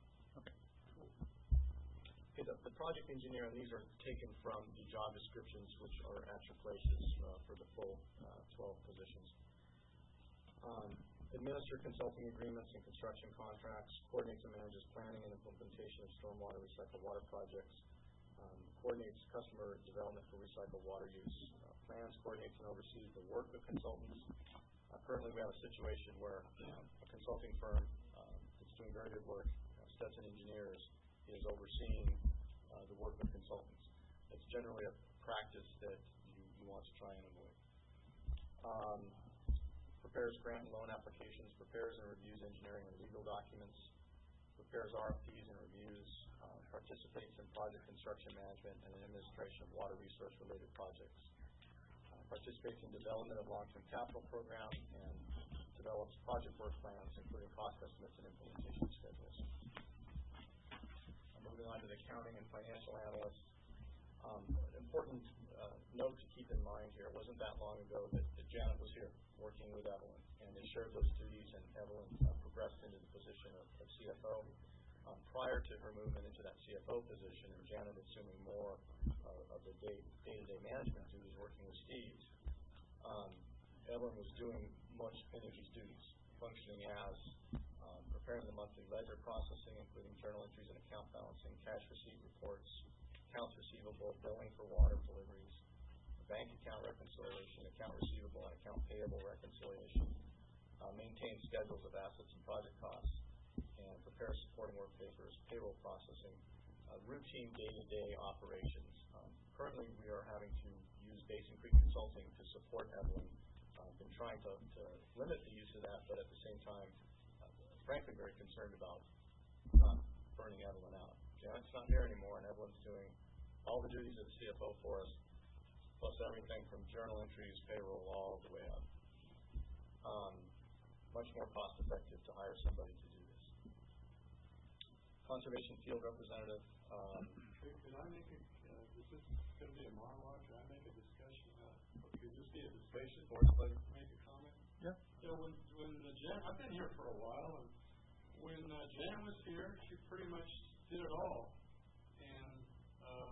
Okay, the, the project engineer, and these are taken from the job descriptions, which are at your places uh, for the full uh, twelve positions. Um, administer consulting agreements and construction contracts, coordinates and manages planning and implementation of stormwater recycled water projects, um, coordinates customer development for recycled water use, uh, plans, coordinates, and oversees the work of consultants. Uh, currently, we have a situation where uh, a consulting firm uh, that's doing very good work, uh, Stetson Engineers, is overseeing uh, the work of consultants. It's generally a practice that you, you want to try and avoid. Um, prepares grant and loan applications, prepares and reviews engineering and legal documents, prepares R F Ps and reviews, uh, participates in project construction management and administration of water resource related projects, uh, participates in development of long-term capital programs, and develops project work plans, including cost estimates and implementation schedules. Moving on to the accounting and financial analyst. Um, an important uh, note to keep in mind here, it wasn't that long ago that, that Janet was here working with Evelyn, and they shared those duties, and Evelyn uh, progressed into the position of, of C F O. Um, prior to her movement into that C F O position, and Janet assuming more uh, of the day, day-to-day management duties working with Steve, um, Evelyn was doing much of these duties, functioning as Um, preparing the monthly ledger processing, including journal entries and account balancing, cash receipt reports, accounts receivable, billing for water deliveries, bank account reconciliation, account receivable and account payable reconciliation, uh, maintain schedules of assets and project costs, and prepare supporting work papers, payroll processing, uh, routine day-to-day operations. Um, currently, we are having to use Basin Creek Consulting to support Evelyn. I've uh, been trying to, to limit the use of that, but at the same time, frankly very concerned about not burning Evelyn out. Janet's not here anymore, and Evelyn's doing all the duties of the C F O for us, plus everything from journal entries, payroll, all the way up. Um, much more cost effective to hire somebody to do this. conservation field representative. Um, Could could I make a, uh, is this going to be a monologue? Could I make a discussion? Uh, could this be a discussion? Board's pleasure. Make a comment? Yeah. You know, when, when uh, Jan, I've been here for a while, and when uh, Jan was here, she pretty much did it all. And uh,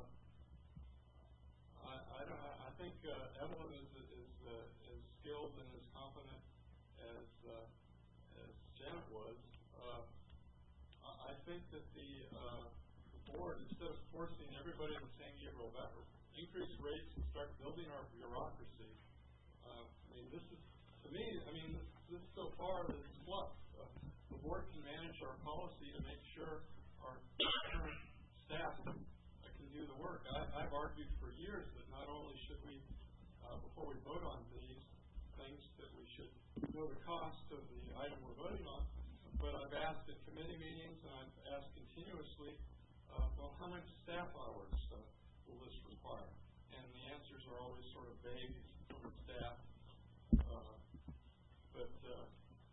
I, I don't. I think uh, Evelyn is is uh, as skilled and as competent as uh, as Janet was. Uh, I think that the uh, board, instead of forcing everybody in the San Gabriel Valley, increase rates and start building our bureaucracy. Uh, I mean, this is, to me, I mean, this, this so far is fluff. Uh, the board can manage our policy to make sure our current staff uh, can do the work. I, I've argued for years that not only should we, uh, before we vote on these things, that we should know the cost of the item we're voting on, but I've asked at committee meetings and I've asked continuously, uh, well, how much staff hours uh, will this require? And the answers are always sort of vague from the staff. Uh, but uh,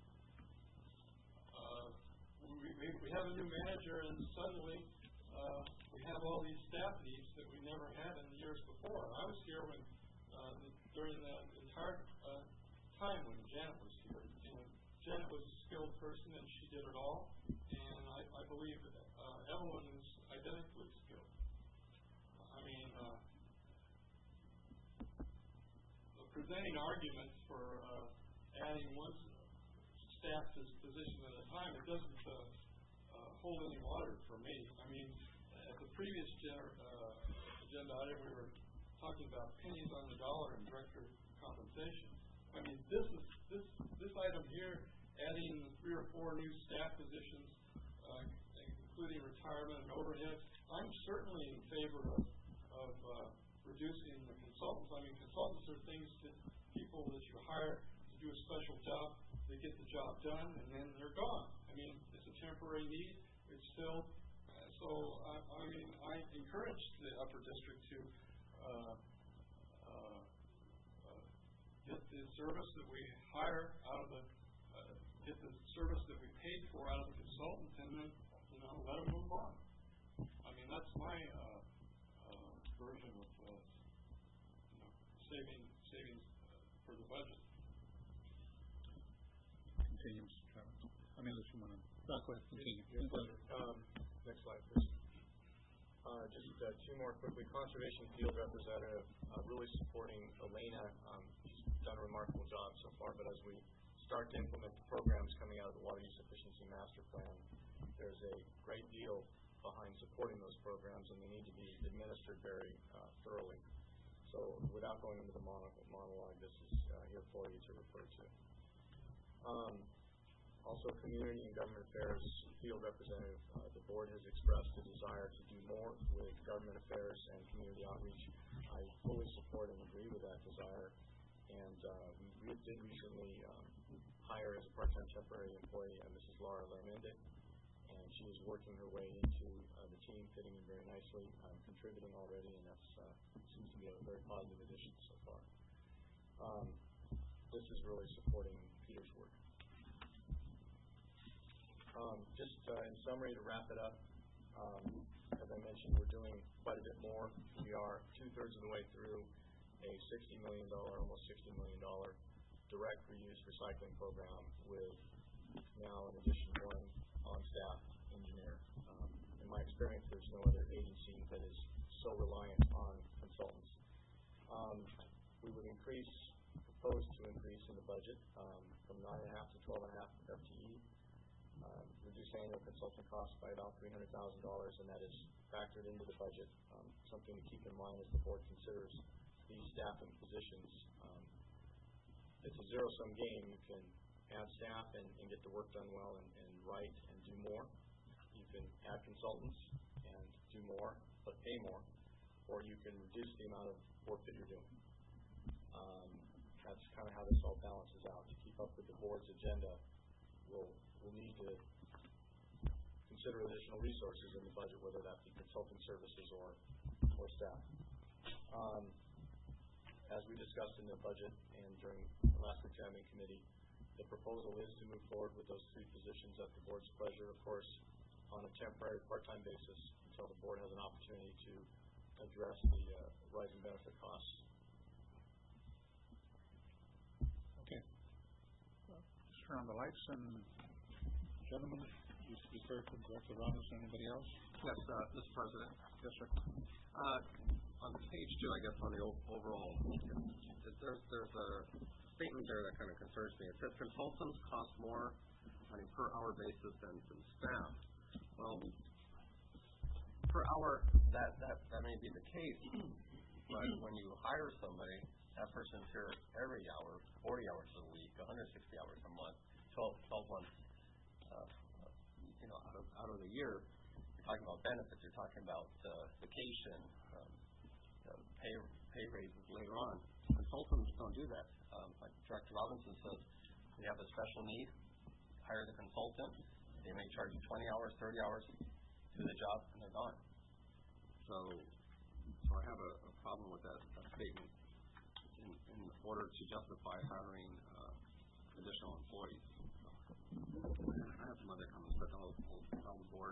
uh, we, we, we have a new manager, and suddenly uh, we have all these staff needs that we never had in the years before. I was here when uh, the, during the entire uh, time when Janet was here. And Janet was a skilled person, and she did it all. And I, I believe uh, Evelyn is identically skilled. I mean, uh, presenting arguments for uh, adding one staff position at a time, it doesn't uh, uh, hold any water for me. I mean, at the previous gener- uh, agenda item, we were talking about pennies on the dollar in director compensation. I mean, this is this this item here, adding three or four new staff positions, uh, including retirement and overhead. I'm certainly in favor of, of uh, reducing the consultants. I mean, consultants are things that people that you hire to do a special job, they get the job done, and then they're gone. I mean, it's a temporary need. It's still, uh, so I, I mean, I encourage the upper district to uh, uh, uh, get the service that we hire out of the, uh, get the service that we paid for out of the consultant, and then, you know, let them move on. I mean, that's my uh, uh, version of uh, you know, saving savings uh, for the budget. Continue, Mister Chairman. I mean, unless you want to. No, go ahead. Continue. Your pleasure. Um, next slide, please. Uh, just uh, two more quickly. Conservation field representative, uh, really supporting Elena. Um, she's done a remarkable job so far, but as we start to implement the programs coming out of the Water Use Efficiency Master Plan, there's a great deal behind supporting those programs, and they need to be administered very uh, thoroughly. So without going into the mono- monologue, this is uh, here for you to refer to. Um, also, community and government affairs field representative, uh, the board has expressed a desire to do more with government affairs and community outreach. I fully support and agree with that desire, and uh, we, we did recently um, hire as a part-time temporary employee uh, Missus Laura Lermende, and she is working her way into uh, the team, fitting in very nicely, um, contributing already, and that uh, seems to be a very positive addition so far. Um, this is really supporting Peter's work. Um, just uh, in summary, to wrap it up, um, as I mentioned, we're doing quite a bit more. We are two-thirds of the way through a sixty million dollars, almost sixty million dollars direct reuse recycling program with now in addition one on-staff engineer. Um, in my experience, there's no other agency that is so reliant on consultants. Um, we would increase, propose to increase in the budget um, from nine and a half to twelve and a half F T E, um, reduce annual consulting costs by about three hundred thousand dollars, and that is factored into the budget. Um, something to keep in mind as the board considers these staffing positions. Um, it's a zero-sum game. You can add staff and, and get the work done well and, and write and do more. You can add consultants and do more but pay more, or you can reduce the amount of work that you're doing. Um, that's kind of how this all balances out. To keep up with the board's agenda, we'll, we'll need to consider additional resources in the budget, whether that be consulting services or, or staff. Um, as we discussed in the budget and during the last examining committee, the proposal is to move forward with those three positions at the board's pleasure. Of course, on a temporary part-time basis until the board has an opportunity to address the uh, rising benefit costs. Okay. Just turn on the lights, and gentlemen, you you heard from Director Robinson. Anybody else? Yes, uh, Mister President. Yes, sir. Uh, on page two, I guess on the o- overall, there's there's a statement there that kind of concerns me. It says consultants cost more on a per hour basis than than staff. Well, per hour, that, that, that may be the case, but when you hire somebody, that person's here every hour, forty hours a week, one hundred sixty hours a month, twelve, twelve months, uh, you know, out of, out of the year. You're talking about benefits, you're talking about uh, vacation, um, you know, pay, pay raises later on. Consultants don't do that. Um, like Director Robinson says, we have a special need, hire the consultant, they may charge you twenty hours, thirty hours, do the job, and they're gone. So, so I have a, a problem with that, that statement in, in order to justify hiring uh, additional employees. So, I have some other comments, but I'll, I'll tell the board.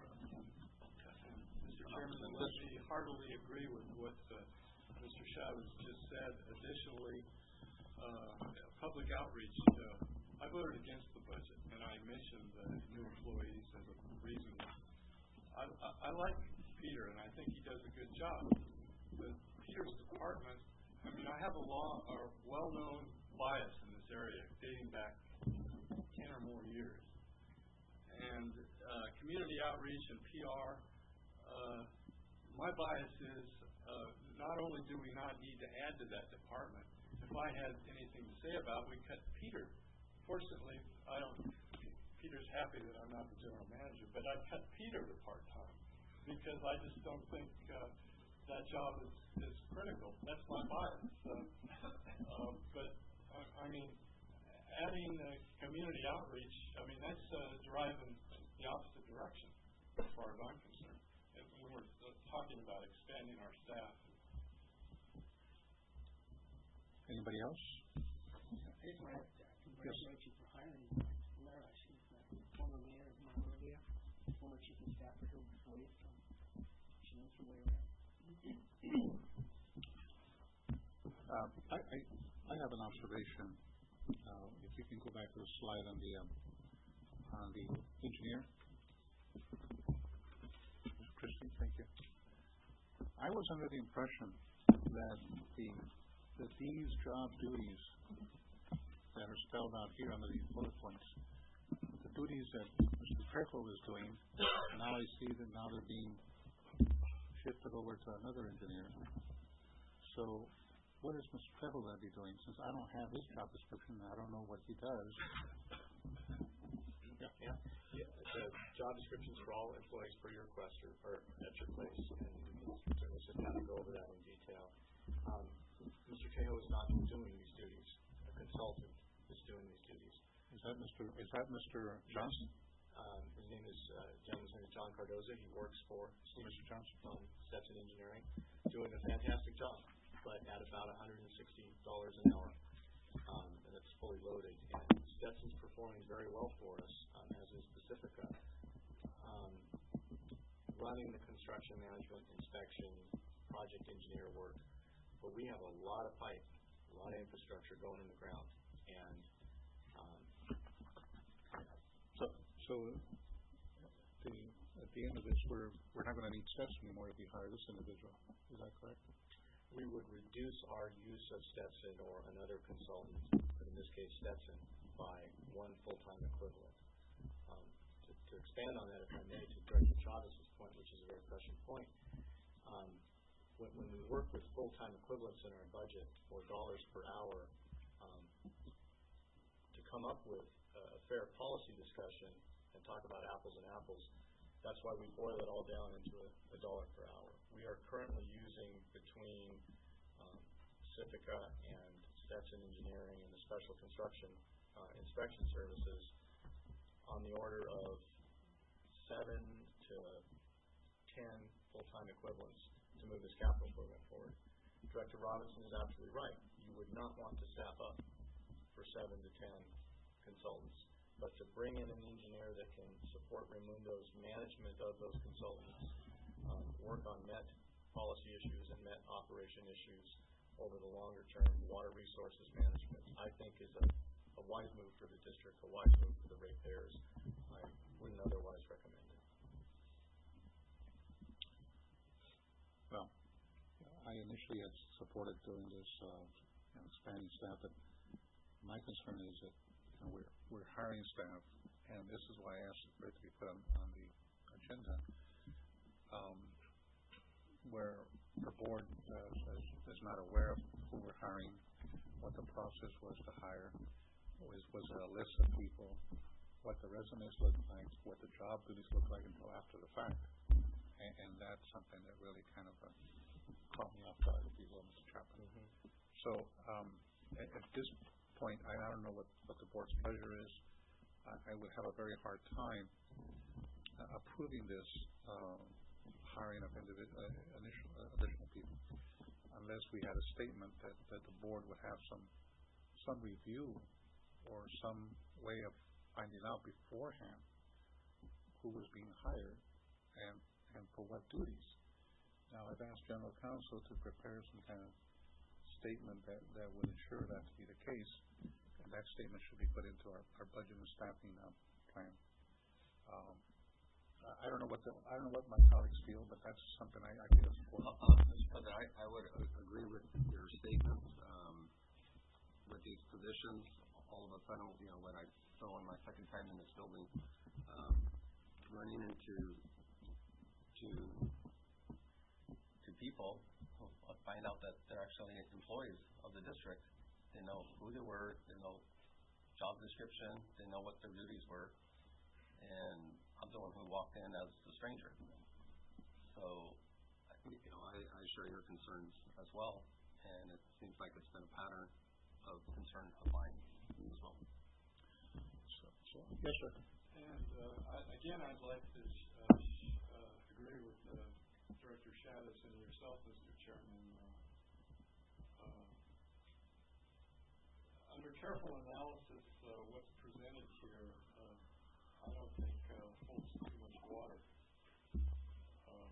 Mister Chairman, let me heartily agree with what uh, Mister Chavez just said. Additionally, uh, public outreach. Uh, I voted against the budget, and I mentioned the new employees as a reason. I, I, I like Peter, and I think he does a good job. But Peter's department, I mean, I have a law or well-known bias in this area dating back ten or more years. And uh, community outreach and P R, uh, my bias is uh, not only do we not need to add to that department, if I had anything to say about it, we cut Peter. Fortunately, I don't. Peter's happy that I'm not the general manager, but I cut Peter to part-time because I just don't think uh, that job is, is critical. That's my bias. Uh, uh, but, uh, I mean, adding uh, community outreach, I mean, that's uh, driving the opposite direction as far as I'm concerned. And when we're uh, talking about expanding our staff. Anybody else? I just want to congratulate you for hiring Lara. She's the former mayor of Monrovia, former chief of staff for Hilda Floyd, so she knows her way around. Uh, I, I, I have an observation. Uh, if you can go back to the slide on the um, on the engineer. Christie, thank you. I was under the impression that the that these job duties that are spelled out here under these bullet points, the duties that Mister Trejo is doing, now I see that now they're being shifted over to another engineer. So what is Mister Trejo going to be doing? Since I don't have his job description, I don't know what he does. Yeah. Yeah. Yeah. The job descriptions for all employees per your request are, are at your place, and we can certainly sit down and go over that in detail. Um, Mister Trejo is not doing these duties. A consultant is doing these duties. Is that Mister Is that Mister Johnson? Um, his name is uh, gentleman's name is John Cardoza. He works for Mister Johnson um, Stetson Engineering, doing a fantastic job, but at about one hundred sixty dollars an hour, um, and it's fully loaded. And Stetson's performing very well for us, um, as is Pacifica. Um, running the construction management, inspection, project engineer work, but we have a lot of pipe, a lot of infrastructure going in the ground, and um, so so the, at the end of this, we're we're not going to need Stetson anymore if we hire this individual. Is that correct? We would reduce our use of Stetson or another consultant, but in this case Stetson, by one full-time equivalent. Um, to, to expand on that, if I may, to Director Chavez's point, which is a very prescient point, um, when, when we work with full-time equivalents in our budget or dollars per hour, um, to come up with a fair policy discussion and talk about apples and apples, that's why we boil it all down into a, a dollar per hour. We are currently using between um, Pacifica and Stetson Engineering and the special construction uh, inspection services on the order of seven to ten full-time equivalents to move this capital program forward. Director Robinson is absolutely right. You would not want to staff up for seven to ten consultants but to bring in an engineer that can support Raimundo's management of those consultants, um, work on Met policy issues and Met operation issues over the longer term, water resources management, I think is a, a wise move for the district, a wise move for the ratepayers. I wouldn't otherwise recommend it. Well, I initially had supported doing this, uh, you know, expanding staff, but my concern is that, you know, we're, we're hiring staff, and this is why I asked for it to be put on, on the agenda, um, where the board uh, is, is not aware of who we're hiring, what the process was to hire, was, was there a list of people, what the resumes look like, what the job duties look like until after the fact. And, and that's something that really kind of uh, caught me off guard, if you will, Mister Chapman. Mm-hmm. So um, at, at this point, I, I don't know what, what the board's pleasure is. I, I would have a very hard time uh, approving this uh, hiring of individ- uh, initial, uh, additional people unless we had a statement that, that the board would have some some review or some way of finding out beforehand who was being hired and and for what duties. Now, I've asked General Counsel to prepare some kind of statement that, that would ensure that to be the case, and that statement should be put into our, our budget and staffing uh, plan. Um, I don't know what the, I don't know what my colleagues feel, but that's something I, I feel support. Uh, uh, Mister President, I, I would uh, agree with your statement. Um, with these positions, all of a sudden, you know, when I go on my second time in this building, um, running into to to people who find out that they're actually employees of the district. They know who they were, they know job description, they know what their duties were, and I'm the one who walked in as a stranger. So, you know, I, I share your concerns as well, and it seems like it's been a pattern of concern of mine as well. So, so yes, sir. And uh, I, again, I'd like to uh, uh, agree with uh, Director Shaddis and yourself, Mister Chairman. Uh, uh, under careful analysis, uh, what's presented here, uh, I don't think uh, holds too much water. Um,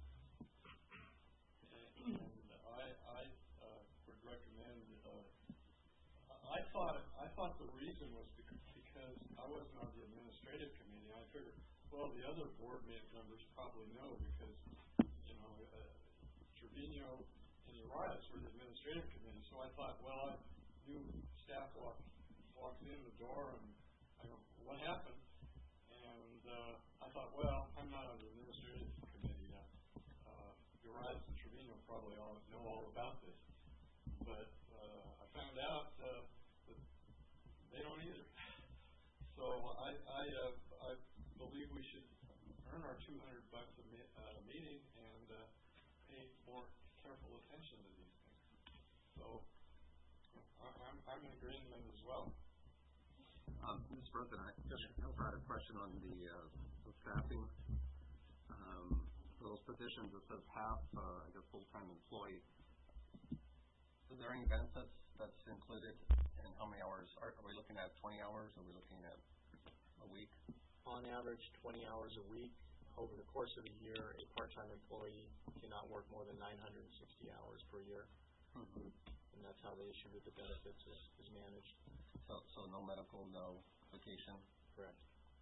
and, and I, I uh, would recommend. Uh, I thought I thought the reason was because, because I wasn't on the administrative committee. I figured, well, the other board members probably know because, you know, uh, Trevino and Urias were the administrative committee. So I thought, well, I knew staff walked walked in the door, and I go, what happened? And uh, I thought, well, I'm not on the administrative committee. Uh, uh, Urias and Trevino probably all know all about this, but uh, I found out uh, that they don't either. So I, I, uh, I believe we should earn our two hundred bucks a mi- uh, meeting and uh, pay more careful attention to these things. So I, I'm, I'm in agreement as well. Um, Mister President, I also had a question on the, uh, the staffing. Um, those positions, it says half, uh, I guess, full-time employee. Is there any benefits that's included, and how many hours? Are, are we looking at twenty hours, or are we looking at a week? On average, twenty hours a week. Over the course of a year, a part-time employee cannot work more than nine hundred sixty hours per year. Mm-hmm. And that's how the issue with the benefits is, is managed. So, so no medical, no vacation? Correct.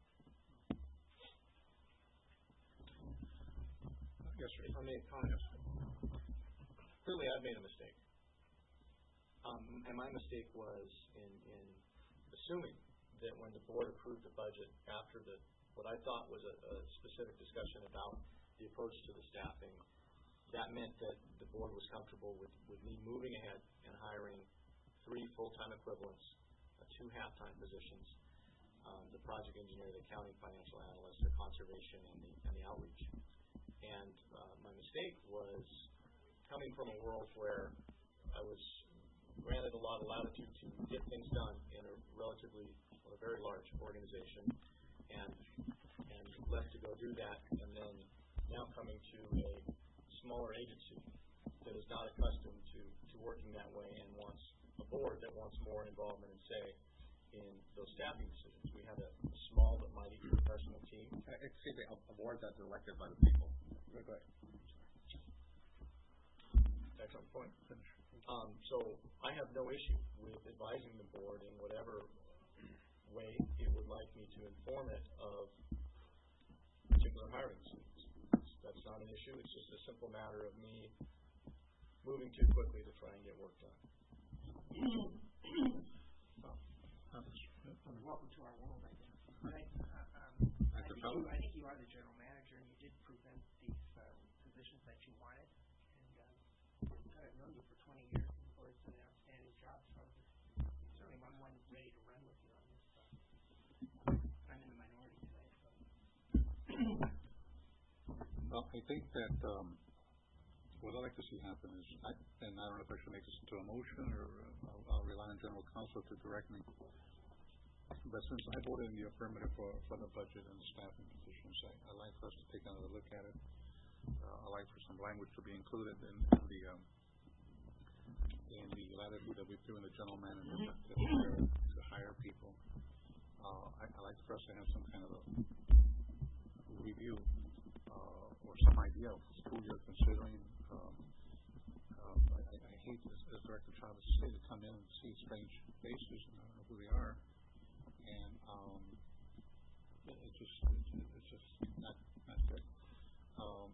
Yes, sir. If I may comment, clearly I've made a mistake. Um, and my mistake was in, in assuming that when the board approved the budget after the what I thought was a, a specific discussion about the approach to the staffing, that meant that the board was comfortable with, with me moving ahead and hiring three full-time equivalents, uh, two half-time positions, um, the project engineer, the accounting financial analyst, the conservation, and the, and the outreach. And uh, my mistake was coming from a world where I was granted a lot of latitude to get things done in a relatively, well, a very large organization, and and left to go do that, and then now coming to a smaller agency that is not accustomed to, to working that way and wants a board that wants more involvement and say in those staffing decisions. We have a small but mighty professional team. Uh, excuse me, a, a board that's elected by the people. Go ahead. Excellent point. Um, so I have no issue with advising the board in whatever way it would like me to inform it of particular hiring decisions. That's not an issue. It's just a simple matter of me moving too quickly to try and get work done. Welcome to our world, I guess. Right? Uh, um, I, think you, I think you are the general manager, and you did present these uh, positions that you wanted. And uh, I've known you for twenty years, and you've always done an outstanding job. So I was certainly I'm one ready to run with you on this. Uh, I'm in the minority today. So. Well, I think that um, what I'd like to see happen is, I, and I don't know if I should make this into a motion or uh, I'll, I'll rely on general counsel to direct me. But since I voted in the affirmative for, for the budget and the staffing positions, I, I'd like for us to take another look at it. Uh, I'd like for some language to be included in, in the um, in the latitude that we've given the general manager to, to, to hire people. Uh, I, I'd like for us to have some kind of a review uh, or some idea of who you're considering. Um, um, I, I hate, as, as Director Chavez said, to come in and see strange faces and I don't know who they are. And um, it, it just it's, it's just not not good. Um,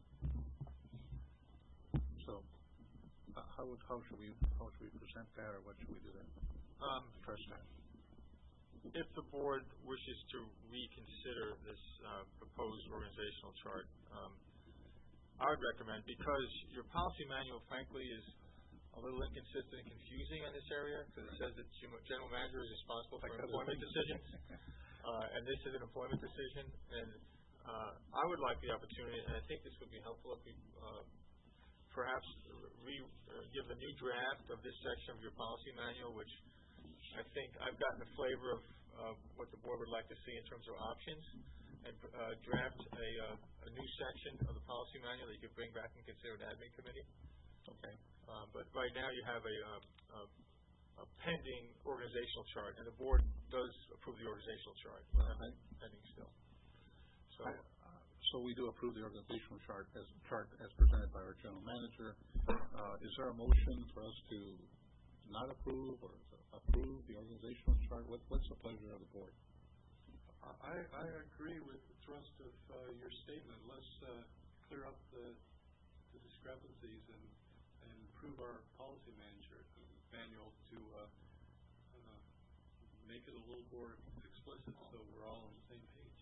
so uh, how would how should we how should we present that, or what should we do then? Um, First time. If the board wishes to reconsider this uh, proposed organizational chart, um, I would recommend, because your policy manual, frankly, is a little inconsistent and confusing in this area, because it says that the general manager is responsible for employment decisions, uh, and this is an employment decision. And uh, I would like the opportunity, and I think this would be helpful if we uh, perhaps re, uh, give a new draft of this section of your policy manual, which I think I've gotten a flavor of uh, what the board would like to see in terms of options, and uh, draft a, uh, a new section of the policy manual that you could bring back and consider an admin committee. Okay. Um, but right now you have a, uh, a, a pending organizational chart, and the board does approve the organizational chart. Well, right. Pending still. So, I, uh, so we do approve the organizational chart as chart as presented by our general manager. Uh, is there a motion for us to not approve or to approve the organizational chart? What, what's the pleasure of the board? I, I agree with the thrust of uh, your statement. Let's uh, clear up the, the discrepancies and, and improve our policy manager manual to uh, uh, make it a little more explicit so we're all on the same page.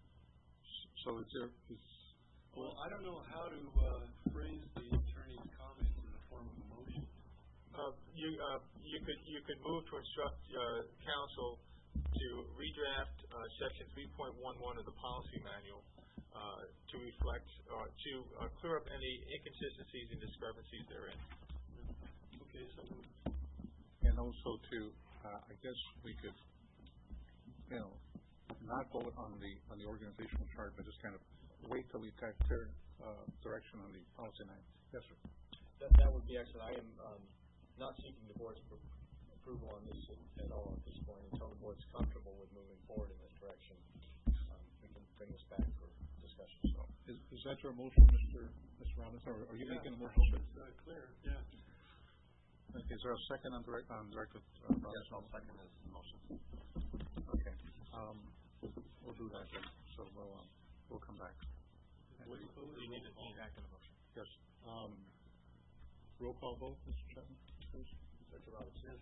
So is there is well, I don't know how to uh, phrase the attorney's comments in the form of a motion. uh, you uh, you could you could move to instruct uh, counsel to redraft uh, section three point one one of the policy manual uh, to reflect uh, to uh, clear up any inconsistencies and discrepancies therein. Okay, so and also to uh, I guess we could you know not vote on the on the organizational chart, but just kind of wait till we've got clear uh, direction on the policy manual. Yes, sir. That, that would be excellent. I am um, not seeking the board's pr- approval on this at, at all at this point until the board's comfortable with moving forward in this direction. Um, we can bring this back for discussion. So, is, is that your motion, Mister Mister Robinson, or are you yeah, making a I motion? hope it's uh, clear. Yeah. Okay, is there a second on, direct, on Director uh, Robinson? Yes, I'll second his motion. Okay. Um, we'll do that then. So we'll um, we'll come back. What do you need to need act on the motion? Yes. Um, roll call vote, Mister Chairman, please. Director Robinson.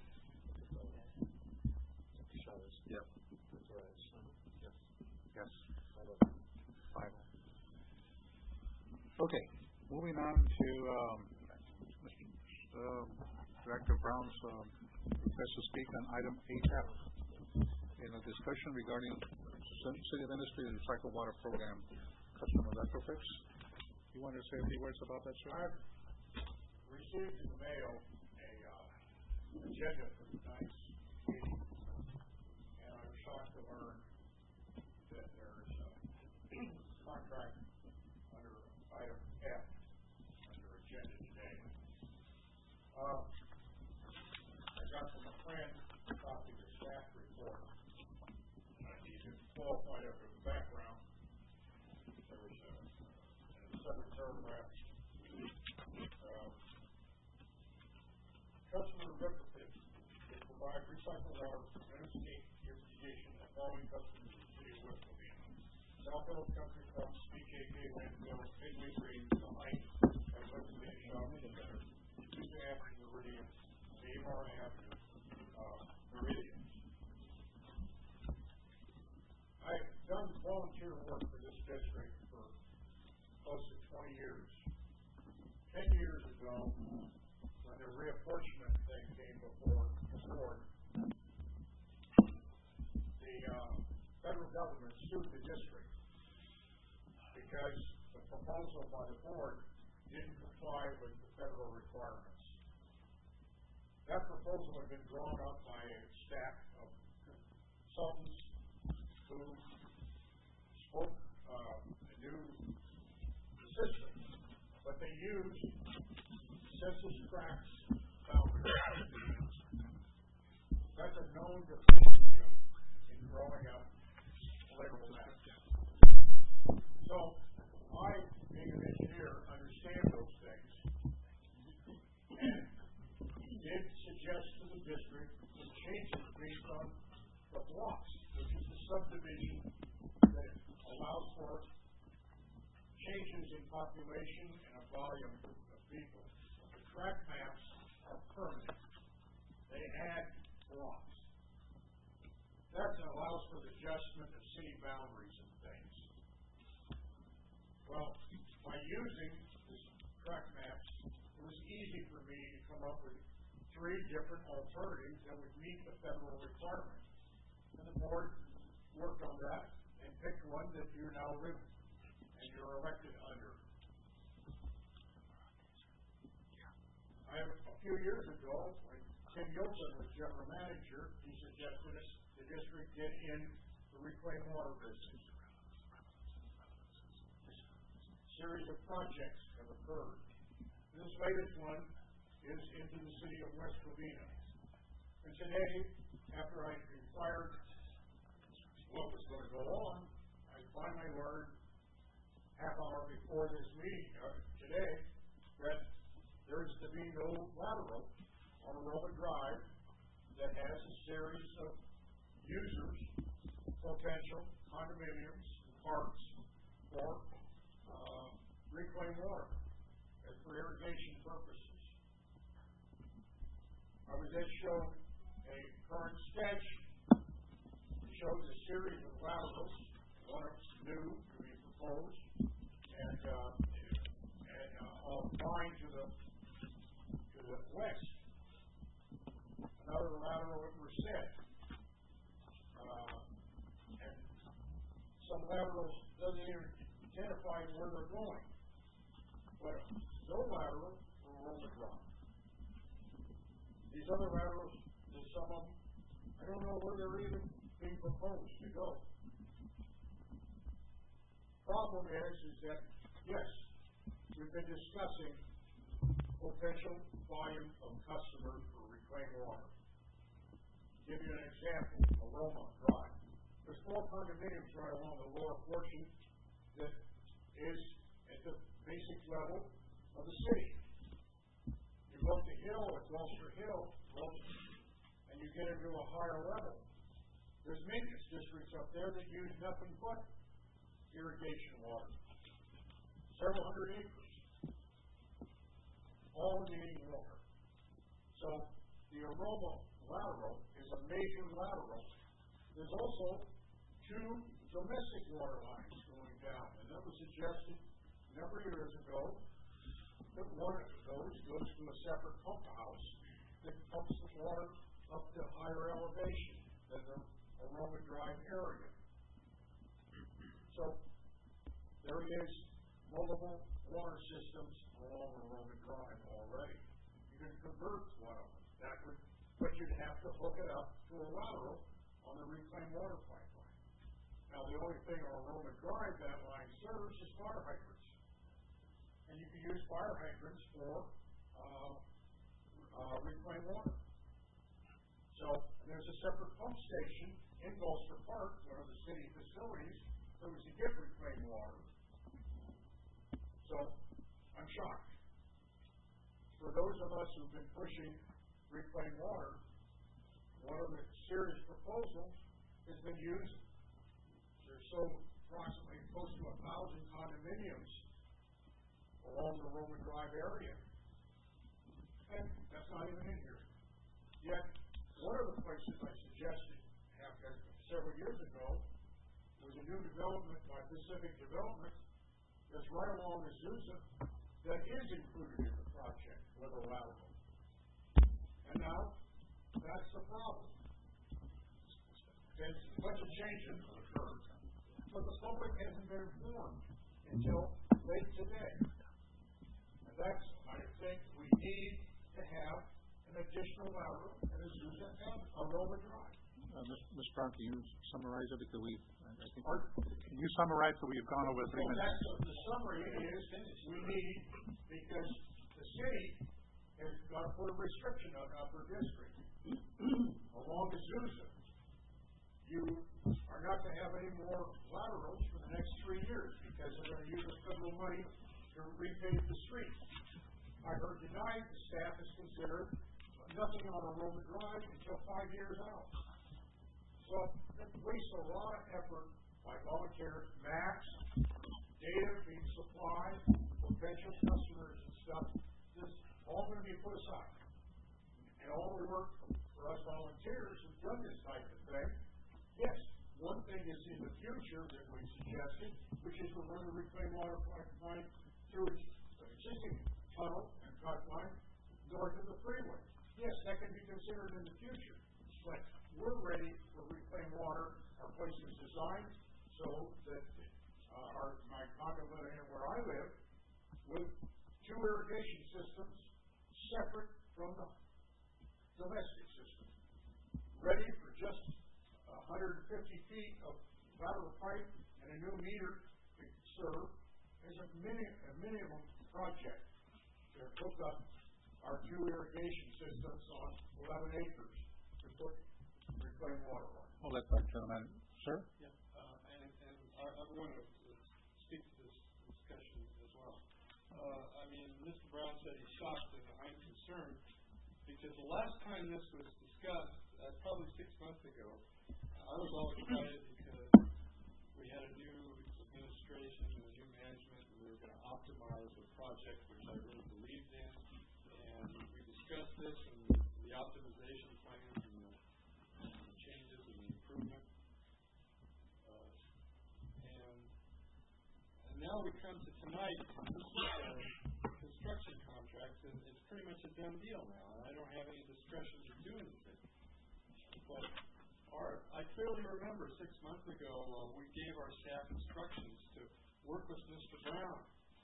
Doctor Chavez. Yep. Doctor Reyes. Yes. Yes. Five oh. Five. Okay. Moving on to um, Mister Uh, Director Brown's um, request to speak on item eight F in a discussion regarding City of Industry and Recycled Water Program customer retrofits. You want to say a few words about that, sir? I've received in the mail a uh, agenda for tonight's meeting, and I'm shocked to learn that there's a contract under item F under agenda today. Uh, I got from a friend a copy of the staff report qualified after the background. There was a, in the second paragraph, uh, customer retrofit will provide recycled water for interstate irrigation of following customers in the city of West Covina: South Hill Country Club, B K K Landfill, Midway Green, The Heights, and West Covina Shopping Center, Tuesday Avenue, Meridian, Amar Avenue, uh, Meridian. I've done volunteer work for this district for close to twenty years. Ten years ago, when the reapportionment thing came before the board, the uh, federal government sued the district because the proposal by the board didn't comply with the federal requirements. That proposal had been drawn up by a staff of consultants who spoke uh, a new system, but they used census tracts boundaries. That's a known deficiency in drawing up political maps. So I, being an engineer, understand those things and did suggest to the district some changes based on the blocks, which is the subdivision that allows for changes in population and a volume of people. The tract maps are permanent. They add blocks. That allows for the adjustment of city boundaries and things. Well, by using this tract maps, it was easy for me to come up with three different alternatives that would meet the federal requirement. And the board worked on that and picked one that you're now living and you're elected under. I have a few years ago, when Tim Yocum was general manager, he suggested us the district get in the reclaimed water business. A series of projects have occurred. This latest one is into the city of West Covina. And today, after I inquired what was going to go on, I finally learned half hour before this meeting uh, today that there is to be no lateral on Aroma Drive that has a series of users, potential condominiums, parks for uh, reclaimed water and for irrigation purposes. I was then shown a current sketch that shows a series of laterals, one of new to be proposed, and uh, and uh, all flying to the to the west. Another lateral at Merced, uh, and some laterals doesn't even identify where they're going, but no lateral for Aroma Drive. These other laterals, there's some of them, I don't know where they're even being proposed to go. Problem is, is that, yes, we've been discussing potential volume of customers for reclaimed water. To give you an example, Aroma Drive. There's four condominiums right along the lower portion that is at the basic level of the city. You go up the hill at Gloucester Hill, and you get into a higher level. There's maintenance districts up there that use nothing but irrigation water. Several hundred acres. All needing water. So the Aroma lateral is a major lateral. There's also two domestic water lines going down, and that was suggested a number of years ago that one of those goes to a separate pump house that pumps the water up to higher elevation than the Aroma Drive area. So there is multiple water systems along Aroma Drive already. You can convert one of them. That would, but you'd have to hook it up to a lateral on the reclaimed water pipeline. Now the only thing on Aroma Drive that line serves is fire hydrants. And you can use fire hydrants for uh, uh, reclaimed water. So there's a separate pump station in Gulfstream Park, one of the city facilities, there was a different reclaimed water. So, I'm shocked. For those of us who've been pushing reclaimed water, one of the serious proposals has been used. There's so approximately close to a thousand condominiums along the Roman Drive area. And that's not even in here. Yet, one of the places I suggested after, several years ago was a new development by Pacific Development that's right along Azusa that is included in the project with a lateral. And now, that's the problem. There's a bunch of changes occurred, but the public hasn't been informed until late today. And that's, I think, we need to have an additional lateral and Azusa and a Roma Drive. Uh, Miz Brown, can you summarize it because we, I think, can you summarize that we've gone over three well, minutes? That's, the summary is we need, because the city has got to put a restriction on Upper District along Azusa. You are not to have any more laterals for the next three years because they're going to use the federal money to repave the streets. I heard tonight the staff has considered nothing on a Roman Drive until five years out. So it wastes a lot of effort by volunteers, maps, data being supplied, potential customers and stuff. This is all going to be put aside. And all the work for us volunteers who've done this type of thing, yes, one thing is in the future that we suggested, which is to run a reclaimed water pipeline through its existing tunnel and pipeline north of the freeway. Yes, that can be considered in the future. But we're ready for reclaimed water. Our place is designed so that uh, our, my condo area where I live, with two irrigation systems separate from the domestic system, ready for just one hundred fifty feet of lateral pipe and a new meter to serve as a, mini, a minimum project to hook up our two irrigation systems on eleven acres to put reclaimed water on. I'll let that gentleman, sir. Yeah, uh, and, and I, I want to speak to this discussion as well. Uh, I mean, Mister Brown said he's shocked and I'm concerned because the last time this was discussed, uh, probably six months ago, I was all excited because we had a new administration and a new management and we were going to optimize the project, which I really believed in. And we discussed this and the optimization plans and the, and the changes and the improvement. Uh, and, and now we come to tonight. This is a construction contract, and it's pretty much a done deal now. And I don't have any discretion to do anything. But our, I clearly remember six months ago uh, we gave our staff instructions to work with Mister Brown.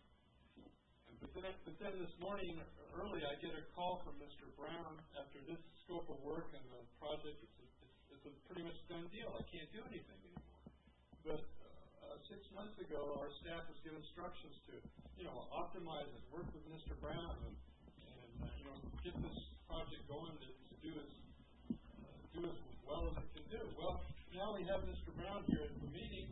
But then, but then this morning, early, I get a call from Mister Brown after this scope of work and the project. It's a, it's, it's a pretty much done deal. I can't do anything anymore. But uh, six months ago, our staff was given instructions to, you know, optimize it, work with Mister Brown, and, and uh, you know, get this project going to, to do as uh, do as well as it can do. Well, now we have Mister Brown here at the meeting,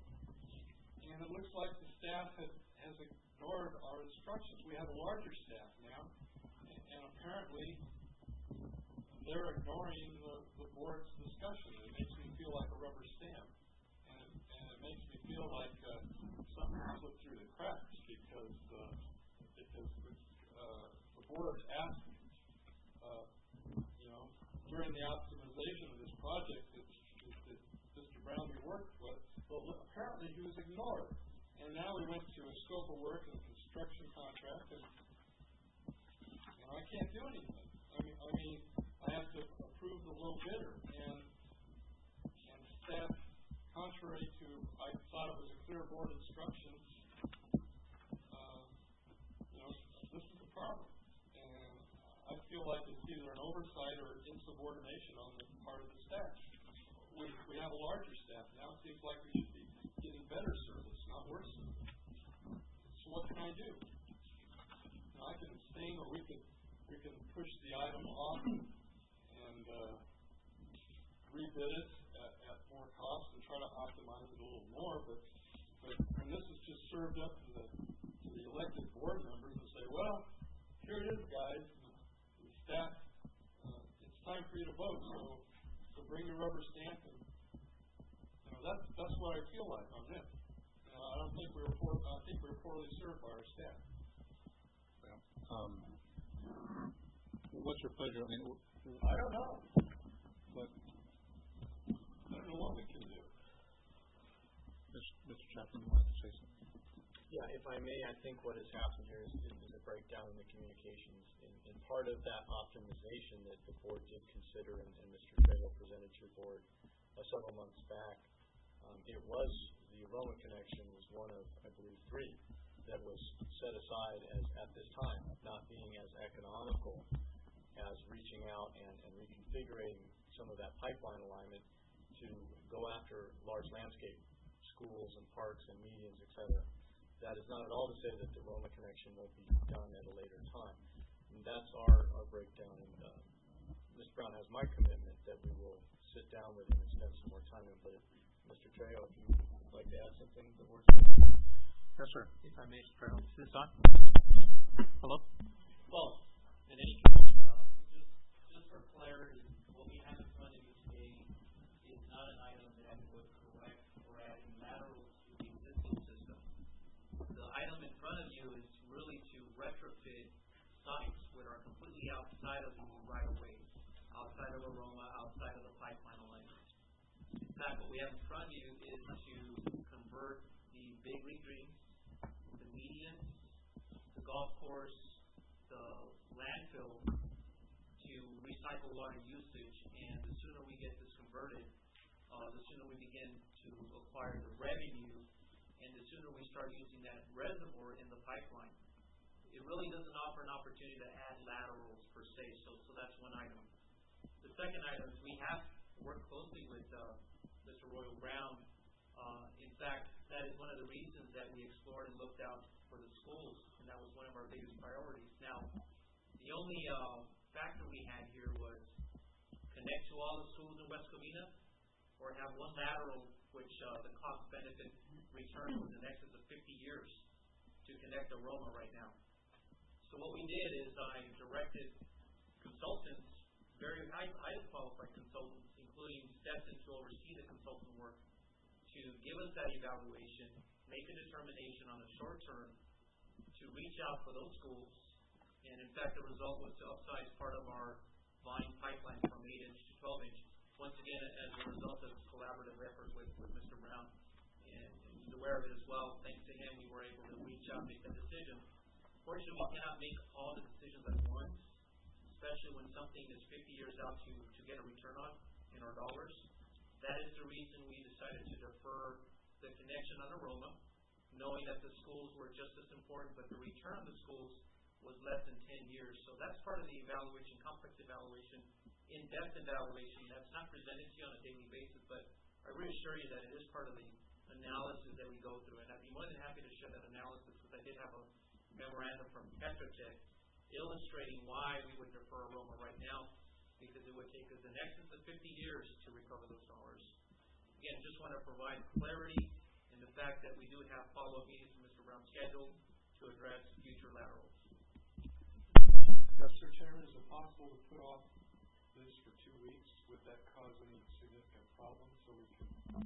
and it looks like the staff has, has a ignored our instructions. We have a larger staff now, and, and apparently they're ignoring the, the board's discussion. It makes me feel like a rubber stamp, and, and it makes me feel like uh, something slipped through the cracks because uh, because uh, the board asked, uh, you know, during the optimization of this project that, that Mister Brown be worked with, but apparently he was ignored. And now we went to a scope of work and a construction contract, and you know, I can't do anything. I mean, I mean, I have to approve the low bidder, and and staff, contrary to I thought it was a clear board instructions. Uh, you know, this is the problem, and I feel like it's either an oversight or insubordination on the part of the staff. We we have a larger staff now. It seems like we should be getting better service, not worse service. So what can I do? You know, I can abstain, or we can we can push the item off and uh, rebid it at, at optimize it a little more, but, but and this is just served up to the, to the elected board members and say, well, here it is, guys, the staff, uh, it's time for you to vote, so, so bring your rubber stamp, and, you know, that's, that's what I feel like on this. You know, I don't think we were, poor, I think we were poorly served by our staff. Well, um, what's your pleasure? I mean, I don't know. But I don't know what we can do. Mister Chapman wanted to say something. Yeah, if I may, I think what has happened here is, is a breakdown in the communications. And, and part of that optimization that the board did consider, and, and Mister Trejo presented to your board uh, several months back, um, it was the Aroma connection was one of, I believe, three that was set aside as at this time, not being as economical as reaching out and, and reconfiguring some of that pipeline alignment to go after large landscape schools and parks and medians, et cetera. That is not at all to say that the Roma connection won't be done at a later time. And that's our, our breakdown. And uh, Miz Brown has my commitment that we will sit down with him and spend some more time in. But Mister Trejo, if you would like to add something to the board's question. Yes, sir. If I may, Mister Trejo. Is this on? Hello? Well, in any case, uh, just, just for clarity, what we have in front of you today is not an item that would correct or add any laterals to the existing system. The item in front of you is really to retrofit sites that are completely outside of the right-of-way, outside of Aroma, outside of the pipeline alignment. In fact, what we have in front of you is to convert the Big League Greens, the median, the golf course, the landfill to recycle water usage, and the sooner we get this converted, uh, the sooner we begin to acquire the revenue, and the sooner we start using that reservoir in the pipeline. It really doesn't offer an opportunity to add laterals per se, so, so that's one item. The second item is we have worked closely with uh, Mister Royal Brown. Uh, in fact, that is one of the reasons that we explored and looked out for the schools, and that was one of our biggest priorities. Now, the only uh, factor we had here was connect to all the schools in West Covina, or have one lateral, which uh, the cost-benefit return was in excess of fifty years to connect Aroma right now. So what we did is I directed consultants, very high, highly qualified consultants, including Stetson to oversee the consultant work, to give us that evaluation, make a determination on the short term to reach out for those schools. And in fact, the result was to upsize part of our line pipeline from eight inch to twelve inch. Once again, as a result of this collaborative effort with, with Mister Brown, and, and he's aware of it as well. Thanks to him, we were able to reach out and make that decision. Fortunately, we cannot make all the decisions at once, especially when something is fifty years out to, to get a return on in our dollars. That is the reason we decided to defer the connection on Aroma, knowing that the schools were just as important, but the return of the schools was less than ten years. So that's part of the evaluation, complex evaluation, in-depth evaluation that's not presented to you on a daily basis, but I reassure you that it is part of the analysis that we go through. And I'd be more than happy to share that analysis because I did have a memorandum from Tetra Tech illustrating why we would defer Aroma right now, because it would take us in excess of fifty years to recover those dollars. Again, just want to provide clarity in the fact that we do have follow-up meetings with Mister Brown scheduled to address future laterals. Mister Chairman, is it possible to put off this for two weeks? Would that cause any significant problems so we can uh,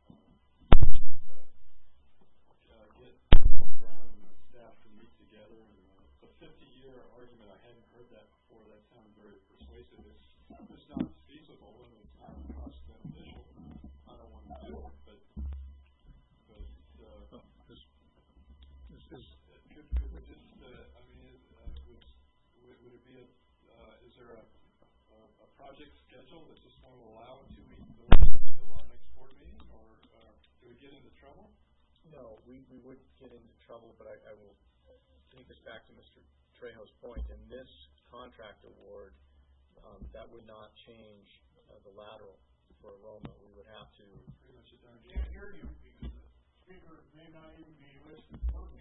uh, uh, get Mister Brown and the staff to meet together? And uh, the fifty-year argument, I hadn't heard that before. That sounds very persuasive. It's, it's not feasible and it's not cost beneficial. I don't want to do it, but but uh, oh, this, this is. Could, could we just? Uh, I mean, is, uh, would, would would it be a? Uh, is there a, a a project schedule that just won't allow a two-week delay until our next board meeting, or uh, do we get into trouble? No, we, we would get into trouble, but I, I will take us back to Mister Trejo's point. In this contract award, um, that would not change uh, the lateral for Aroma. We would have to. Pretty much a done deal. Can't hear you because the speaker may not even be listening.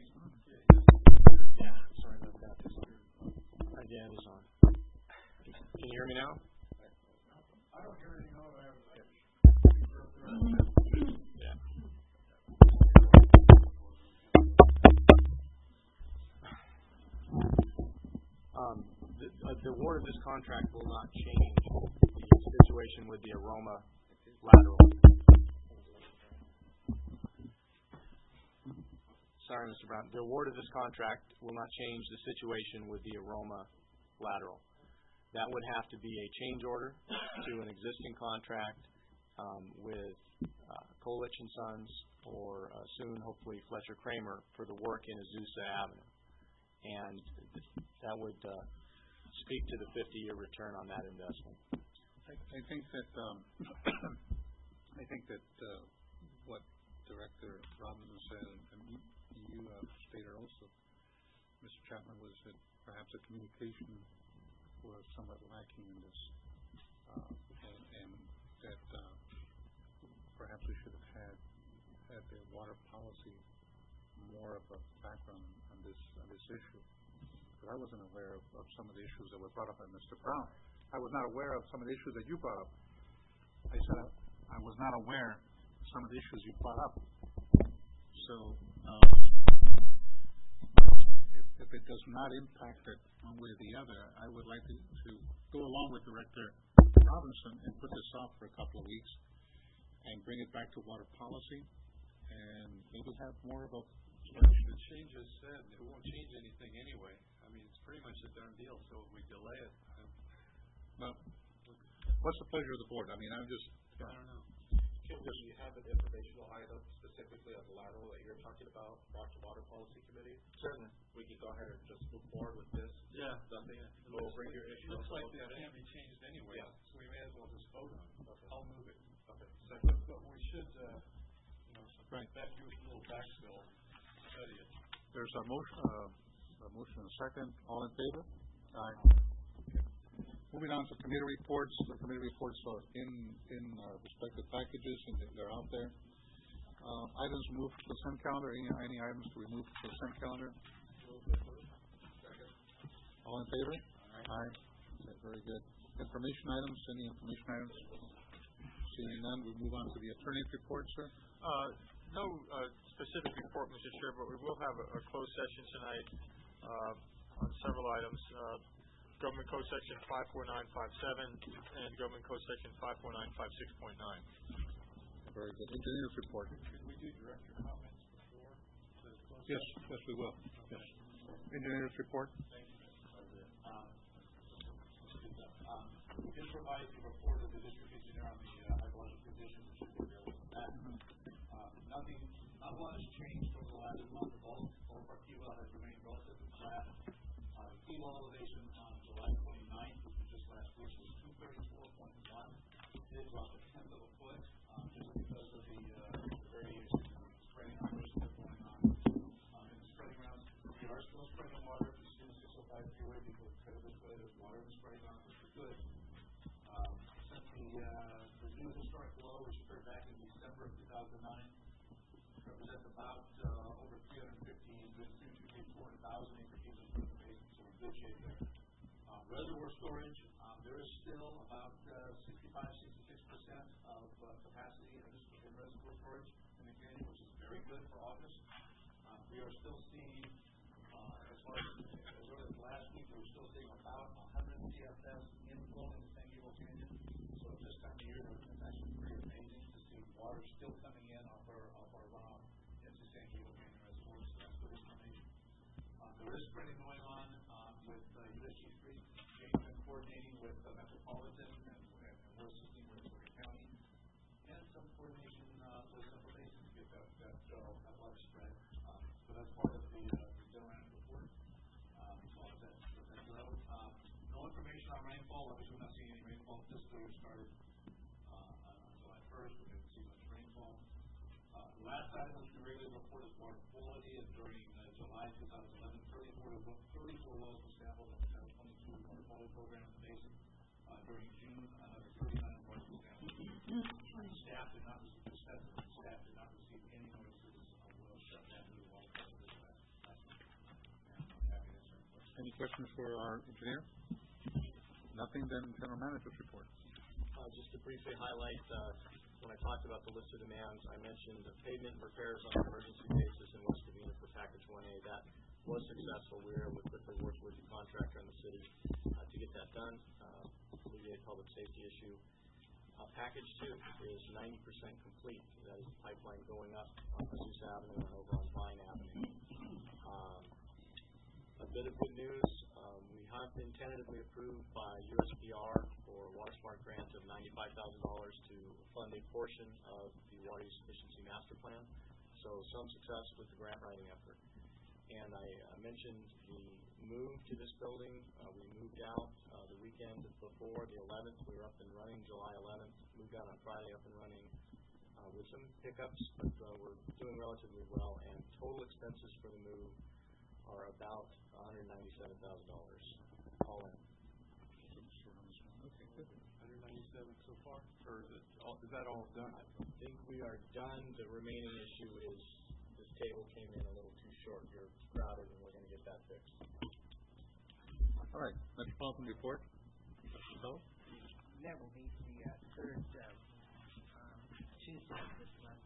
Yeah, sorry about that. Again, it's on. Can you hear me now? I don't hear anything. I have a Yeah. the award of this contract will not change the situation with the Aroma lateral. Sorry, Mister Brown. The award of this contract will not change the situation with the Aroma lateral. That would have to be a change order to an existing contract um, with uh, Kolich and Sons, or uh, soon, hopefully, Fletcher Kramer for the work in Azusa Avenue. And that would uh, speak to the fifty-year return on that investment. I, I think that um, I think that uh, what Director Robinson said, and you, you uh, stated also, Mister Chapman, was that perhaps the communication was somewhat lacking in this, uh, and, and that uh, perhaps we should have had had the water policy more of a background on this on this issue. Because I wasn't aware of, of some of the issues that were brought up by Mister Brown. I was not aware of some of the issues that you brought up. I said I, I was not aware of some of the issues you brought up. So um, if, if it does not impact it one way or the other, I would like to, to go along with Director Robinson and put this off for a couple of weeks and bring it back to water policy, and maybe have more of a. The change is said, it won't change anything anyway. I mean, it's pretty much a done deal, so if we delay it. Well, what's the pleasure of the board? I mean, I'm just. I don't know. Can we have an informational item specifically on the lateral that you're talking about, brought to Water Policy Committee? Certainly. We can go ahead and just move forward with this. Yeah. Nothing. It We'll looks bring like, your issue. it looks like that it can't be changed anyway, yeah. so we may as well just vote on it. Okay. I'll move it. Okay. But, Second. but we should, uh, you know, so Right. that gives a little backfill, study it. There's a motion, uh, a motion and a second. All in favor? Aye. Okay. Moving on to committee reports. The committee reports are in in uh, respective packages, and they're out there. Uh, items moved to the consent calendar. Any any items to remove from the consent calendar? All in favor? Aye. Aye. Okay, very good. Information items. Any information items? Seeing none, we move on to the attorney's report, sir. Uh, no uh, specific report, Mister Chair, but we will have a, a closed session tonight uh, on several items. Uh, Government Code Section five four nine five seven and Government Code Section five four nine five six point nine. Very good. Engineer's report. Should we do director comments before the closed Yes, session? yes, we will. Yes. Engineer's report. Thank you, Mister President. Um, um, we did provide the report of the district engineer on the uh, high voltage conditions that should be available for that. Uh, nothing, not a lot has changed over the last month. All, all of our key well has remained relatively flat. Uh, the key well elevation on July twenty-ninth, which was just last week, was two thirty-four point one. It did drop a tenth of a foot, um, just because of the, uh, the variation in the spreading operations that are going on um, in the spreading grounds. We are still spreading water. If you see the six oh five freeway, because kind of this way, there's water in the spreading grounds, which is good. Um, since the, uh, the new historic low, which occurred back in December of two thousand nine, represents about uh, over three hundred fifteen, between four hundred thousand acre feet of the basin, so we're in good shape there. Um, reservoir storage, um, there is still about uh, sixty-five, sixty-six percent of uh, capacity in, this, in reservoir storage in the community, which is very good for August. Um, we are still seeing, uh, as far as, as early as last week, we were still seeing about one hundred C F S inflow in the San Gabriel Canyon. So at this time of year, it's actually pretty amazing to see water still coming in off our, off our runoff into San Gabriel Canyon reservoirs. So that's good information. Um, there is spreading going on um, with uh, U S G three. James been coordinating with uh, Metropolitan and, and, and we're assisting with Sawyer County, and some coordination uh, with Central Basin to get that that, uh, that water spread. Um, so that's part of the, uh, the general manager report. Um, so I'll let that, let that go. Um, no information on rainfall. Obviously, we're not seeing any rainfall. Fiscal year started uh, on July first. We didn't see much rainfall. Uh, the last item which we regularly report is water quality, and during uh, July two thousand eleven, thirty-four, thirty-four wells were sampled in the Title twenty-two water quality program in the basin. Uh, during June, another thirty-nine wells were sampled. Staff did not receive the staff, staff did not receive any notices of wells shut down due to water quality this last, last week. And I'm happy to answer any questions. Any questions for our engineer? Nothing, then general manager's report. Uh, just to briefly highlight, uh, when I talked about the list of demands, I mentioned the pavement repairs on an emergency basis in West Covina for package one A. That was successful. We were able to quickly work with the contractor and the city uh, to get that done, uh, alleviate public safety issue. Uh, package two is ninety percent complete. That is the pipeline going up on Jesus Avenue and over on Vine Avenue. Um, a bit of good news, um, we have been tentatively approved by U S D R for a water smart grant of ninety-five thousand dollars to fund a portion of the water use efficiency master plan. So some success with the grant writing effort. And I uh, mentioned the move to this building. Uh, we moved out uh, the weekend before, the eleventh. We were up and running July eleventh. Moved out on Friday, up and running uh, with some hiccups, but uh, we're doing relatively well. And total expenses for the move are about one hundred ninety-seven thousand dollars all in. Okay, good. one hundred ninety-seven so far, or is, it all, is that all done? I think we are done. The remaining issue is this table came in a little too short. You're crowded, and we're going to get that fixed. All right, Metropolitan Report. So, That will be the uh, third uh, um, Tuesday of this month.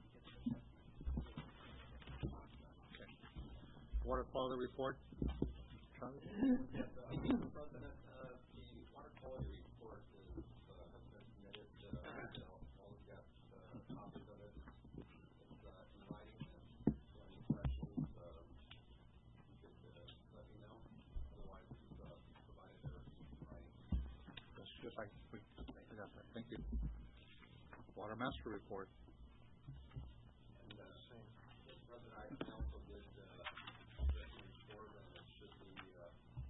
okay. Water Quality Report. Charlie? Yes, uh, Mister President, uh, the water quality report is, uh, has been submitted. Uh, you know, all of you got uh, copies of it. It's uh, in writing. If you have any questions, uh, you could uh, let me know. Otherwise, it's uh, provided there in writing. Yes, yes, I, we, I got that. Thank you. Water Master Report. And uh, same. Mister President, I also did uh, a report on it. Should be uh,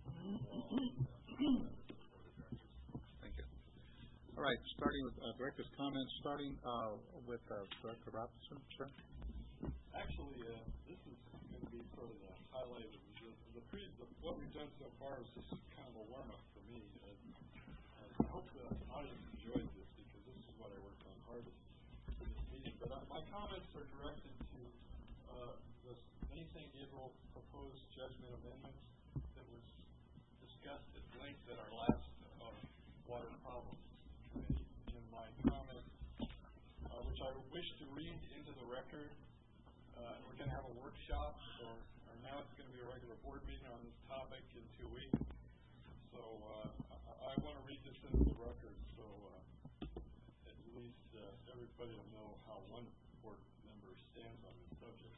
Thank you. All right, starting with uh, Director's comments, starting uh, with uh, Director Robinson, sir. Actually, uh, this is going to be sort of the highlight of the, the, pre, the what we've done so far is just kind of a warm-up for me. Uh, I hope the audience enjoyed this because this is what I worked on hardest for this meeting. But uh, my comments are directed to uh, the Maine Saint Gabriel proposed judgment amendments that was discussed at length at our last uh, water problems committee. In my comments, uh, which I wish to read into the record, uh, we're going to have a workshop, or, or now it's going to be a regular board meeting on this topic in two weeks. So uh, I, I want to read this into the record so uh, at least uh, everybody will know how one board member stands on this subject.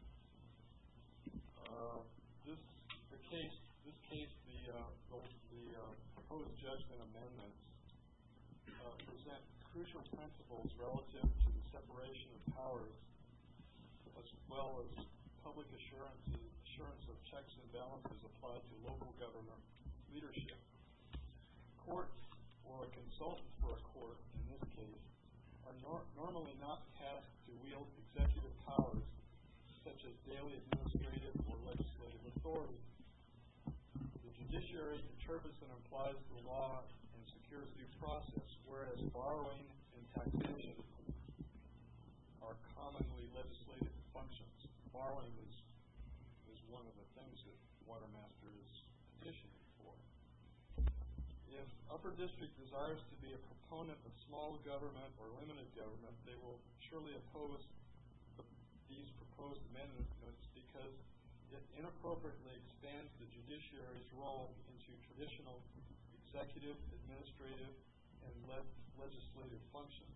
Uh, this the case. This case, the uh, the, the uh, proposed judgment amendments uh, present crucial principles relative to the separation of powers, as well as public assurances, assurance of checks and balances applied to local government leadership. Courts, or a consultant for a court in this case, are nor normally not tasked to wield executive powers such as daily administrative or legislative authority. The judiciary interprets and applies the law and secures due process, whereas borrowing and taxation are commonly legislative functions. Borrowing is, is one of the things that Water Master is petitioning for. If Upper District desires to be a proponent of small government or limited government, they will surely oppose the, these proposed amendments because it inappropriately expands the judiciary's role into traditional executive, administrative, and le legislative functions.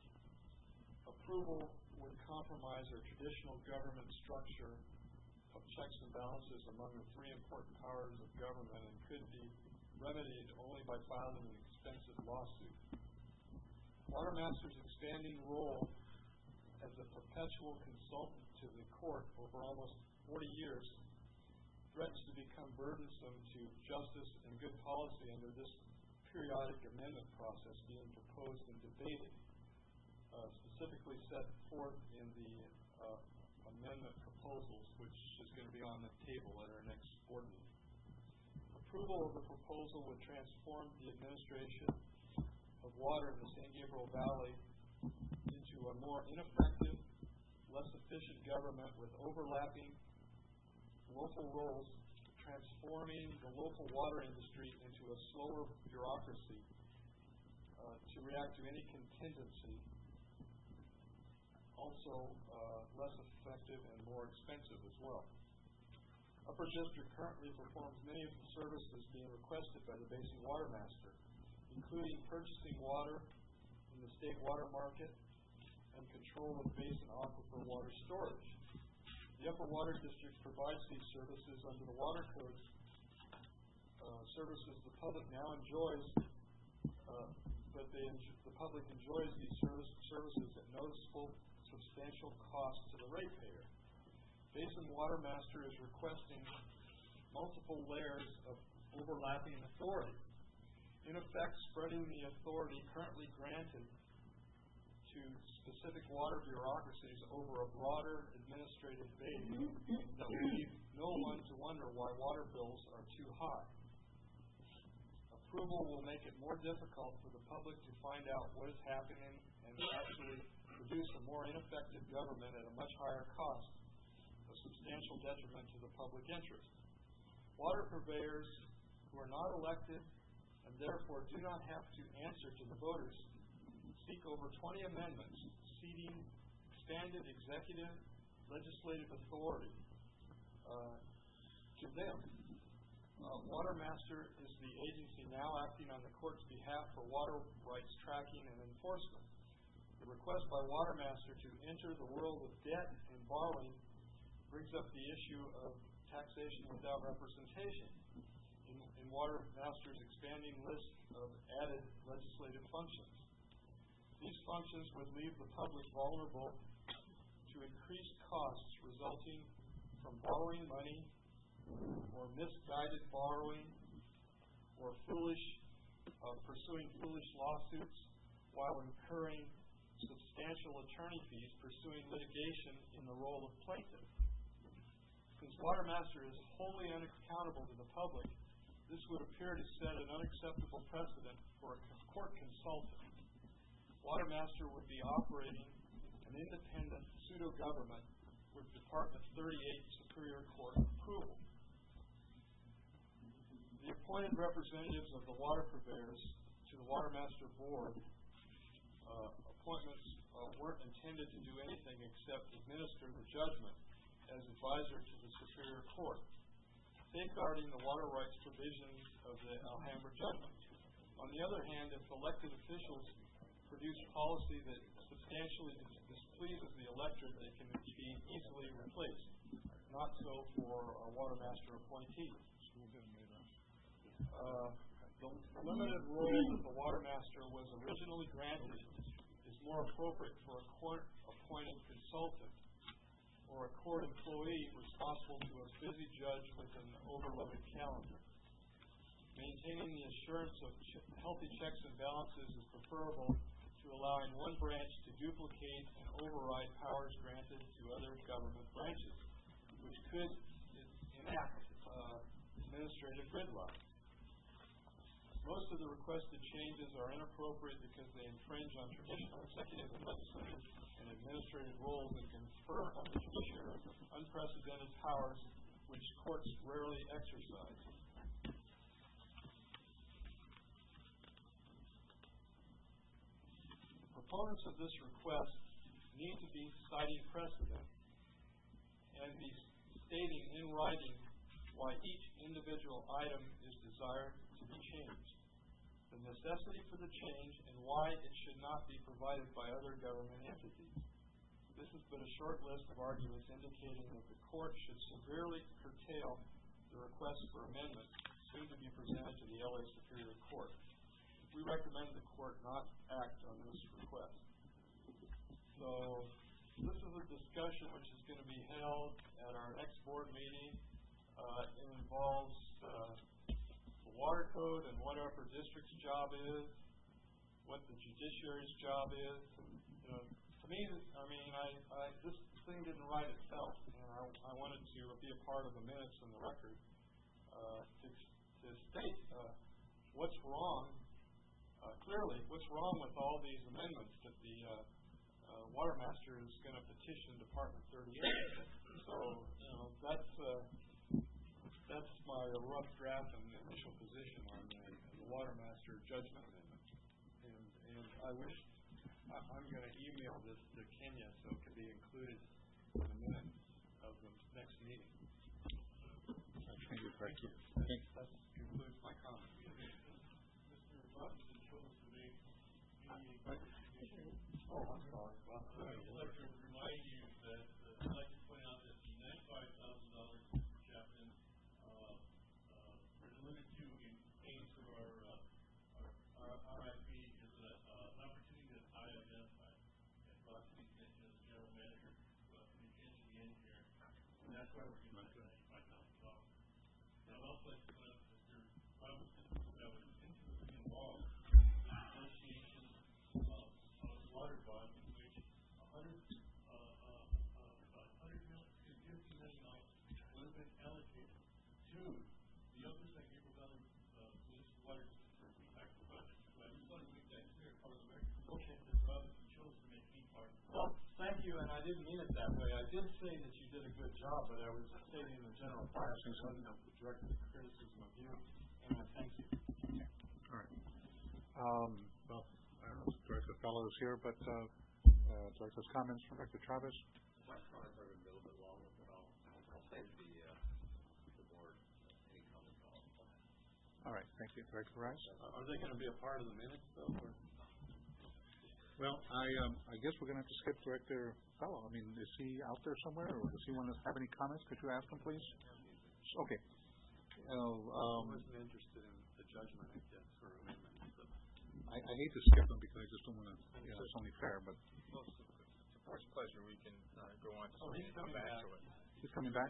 Approval would compromise our traditional government structure of checks and balances among the three important powers of government and could be remedied only by filing an expensive lawsuit. Water Master's expanding role as a perpetual consultant to the court over almost forty years threatens to become burdensome to justice and good policy under this periodic amendment process being proposed and debated, uh, specifically set forth in the uh, amendment proposals, which is going to be on the table at our next board meeting. Approval of the proposal would transform the administration of water in the San Gabriel Valley into a more ineffective, less efficient government with overlapping local roles, transforming the local water industry into a slower bureaucracy uh, to react to any contingency, also uh, less effective and more expensive as well. Upper District currently performs many of the services being requested by the Basin Water Master, including purchasing water in the state water market and control of basin aquifer water storage. The Upper Water District provides these services under the Water Code. Uh, services the public now enjoys, uh, but they enj- the public enjoys these service, services at noticeable substantial cost to the ratepayer. Basin Water Master is requesting multiple layers of overlapping authority, in effect spreading the authority currently granted to specific water bureaucracies over a broader administrative base that will leave no one to wonder why water bills are too high. Approval will make it more difficult for the public to find out what is happening and actually produce a more ineffective government at a much higher cost, a substantial detriment to the public interest. Water purveyors who are not elected and therefore do not have to answer to the voters seek over twenty amendments ceding expanded executive legislative authority uh, to them. Uh, Water Master is the agency now acting on the court's behalf for water rights tracking and enforcement. The request by Water Master to enter the world of debt and borrowing brings up the issue of taxation without representation in, in Water Master's expanding list of added legislative functions. These functions would leave the public vulnerable to increased costs resulting from borrowing money or misguided borrowing or foolish, uh, pursuing foolish lawsuits while incurring substantial attorney fees pursuing litigation in the role of plaintiff. Since Water Master is wholly unaccountable to the public, this would appear to set an unacceptable precedent for a court consultant. Water Master would be operating an independent pseudo-government with Department thirty-eight Superior Court approval. The appointed representatives of the water purveyors to the Water Master Board uh, appointments uh, weren't intended to do anything except administer the judgment as advisor to the Superior Court, safeguarding the water rights provisions of the Alhambra judgment. On the other hand, if elected officials produce policy that substantially displeases the electorate, they can be easily replaced. Not so for a Water Master appointee. Uh, the limited role that the Water Master was originally granted is more appropriate for a court-appointed consultant or a court employee responsible to a busy judge with an overloaded calendar. Maintaining the assurance of ch- healthy checks and balances is preferable to allowing one branch to duplicate and override powers granted to other government branches, which could enact uh, administrative gridlock. Most of the requested changes are inappropriate because they infringe on traditional executive and legislative and administrative roles and confer on the judiciary unprecedented powers which courts rarely exercise. Proponents of this request need to be citing precedent and be stating in writing why each individual item is desired to be changed, the necessity for the change, and why it should not be provided by other government entities. This is but a short list of arguments indicating that the court should severely curtail the request for amendments soon to be presented to the L A Superior Court. We recommend the court not act on this request. So this is a discussion which is going to be held at our next board meeting. Uh, it involves uh, the water code and what Upper District's job is, what the judiciary's job is. You know, to me, I mean, I, I, this thing didn't write itself, and I, I wanted to be a part of the minutes and the record uh, to, to state uh, what's wrong. Uh, clearly, what's wrong with all these amendments that the uh, uh, Water Master is going to petition Department thirty-eight. So, you know, that's uh, that's my rough draft and initial position on the, the Water Master judgment amendment. And, and I wish I, I'm going to email this to Kenya so it can be included in the minutes of the next meeting. Thank you. Thank you. Thank you. That concludes my comment. Mister Robinson chose to make Oh, I'm sorry. Well, I'd like to remind you that, uh, I'd like to point out that the ninety-five thousand dollars per captain, uh, uh, is alluded to in paying for our, uh, our, our R I P is a, uh, an opportunity that I identified and brought to the attention of the general manager, brought to the attention of the engineer, and that's why we're giving that ninety-five thousand dollars. And I'd also like to point out that Mister Robinson, that was intimately involved in the negotiation of water bond in which a hundred, uh, uh, uh, about a hundred million, fifty million dollars would have been allocated to the Upper San Gabriel Valley, uh, municipal water district for P PAC project. So I just want to make that clear, part of the record. Okay. Mister Robinson chose to make me part of it. Well, thank you, and I didn't mean it that way. I did say that you did a good job, but I was stating the general facts. It wasn't a directed criticism of you, and I thank you. All right. Um, well, I don't know if Director Fellow is here, but uh, uh, Director's comments from Director Chavez. My comments are going to be a little bit longer, but I'll, I'll save the, uh, the board uh, any comments on all. All right. Thank you. Director Rice? Uh, are they going to be a part of the minutes, though? Or? Well, I um, I guess we're going to have to skip Director Fellow. I mean, is he out there somewhere, or does he want to have any comments? Could you ask him, please? Okay. Uh, um, I wasn't interested in the judgment, I guess, or amendment. I, I hate to skip him because I just don't want to, you know, it's only fair, but. Well, it's the board's pleasure. We can uh, go on to Oh, he's come coming back back. to it. He's coming back?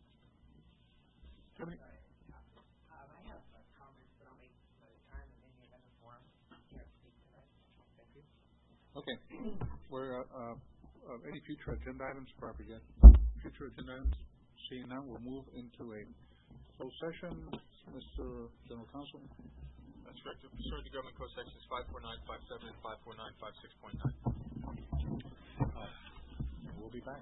Coming? Um, I have uh, comments, but I'll make some other time in any event forum. Can't speak tonight. Thank you. Okay. We're, uh, uh, any future agenda items before I forget? Future agenda items? Seeing none, we'll move into a closed session. Mister General Counsel? That's correct. Pursuant to Government Code Sections five four nine five seven and five four nine five six point nine. Uh, we'll be back.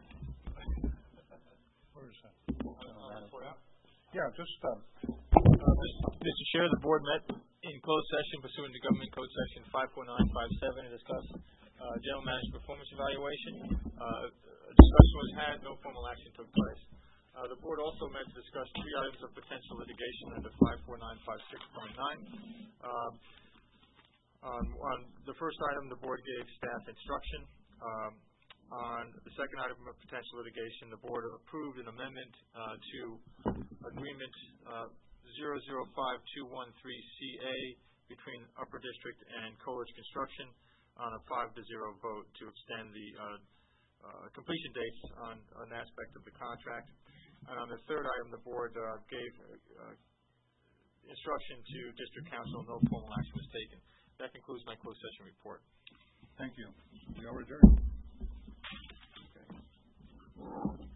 Where is that? Uh, Yeah, just, um, Mister Chair, the board met in closed session pursuant to Government Code Section five four nine five seven to discuss uh, general manager performance evaluation. Uh, a discussion was had, no formal action took place. Uh, the board also met to discuss three items of potential litigation under five four nine five six point nine. Um, on, on the first item, the board gave staff instruction. Um, on the second item of potential litigation, the board approved an amendment uh, to agreement uh, zero zero five two one three C A between Upper District and Coolidge Construction on a five to zero vote to extend the uh, uh, completion dates on an aspect of the contract. And on the third item, the board uh, gave uh, instruction to District Council. No formal action was taken. That concludes my closed session report. thank you. We are adjourned. Okay.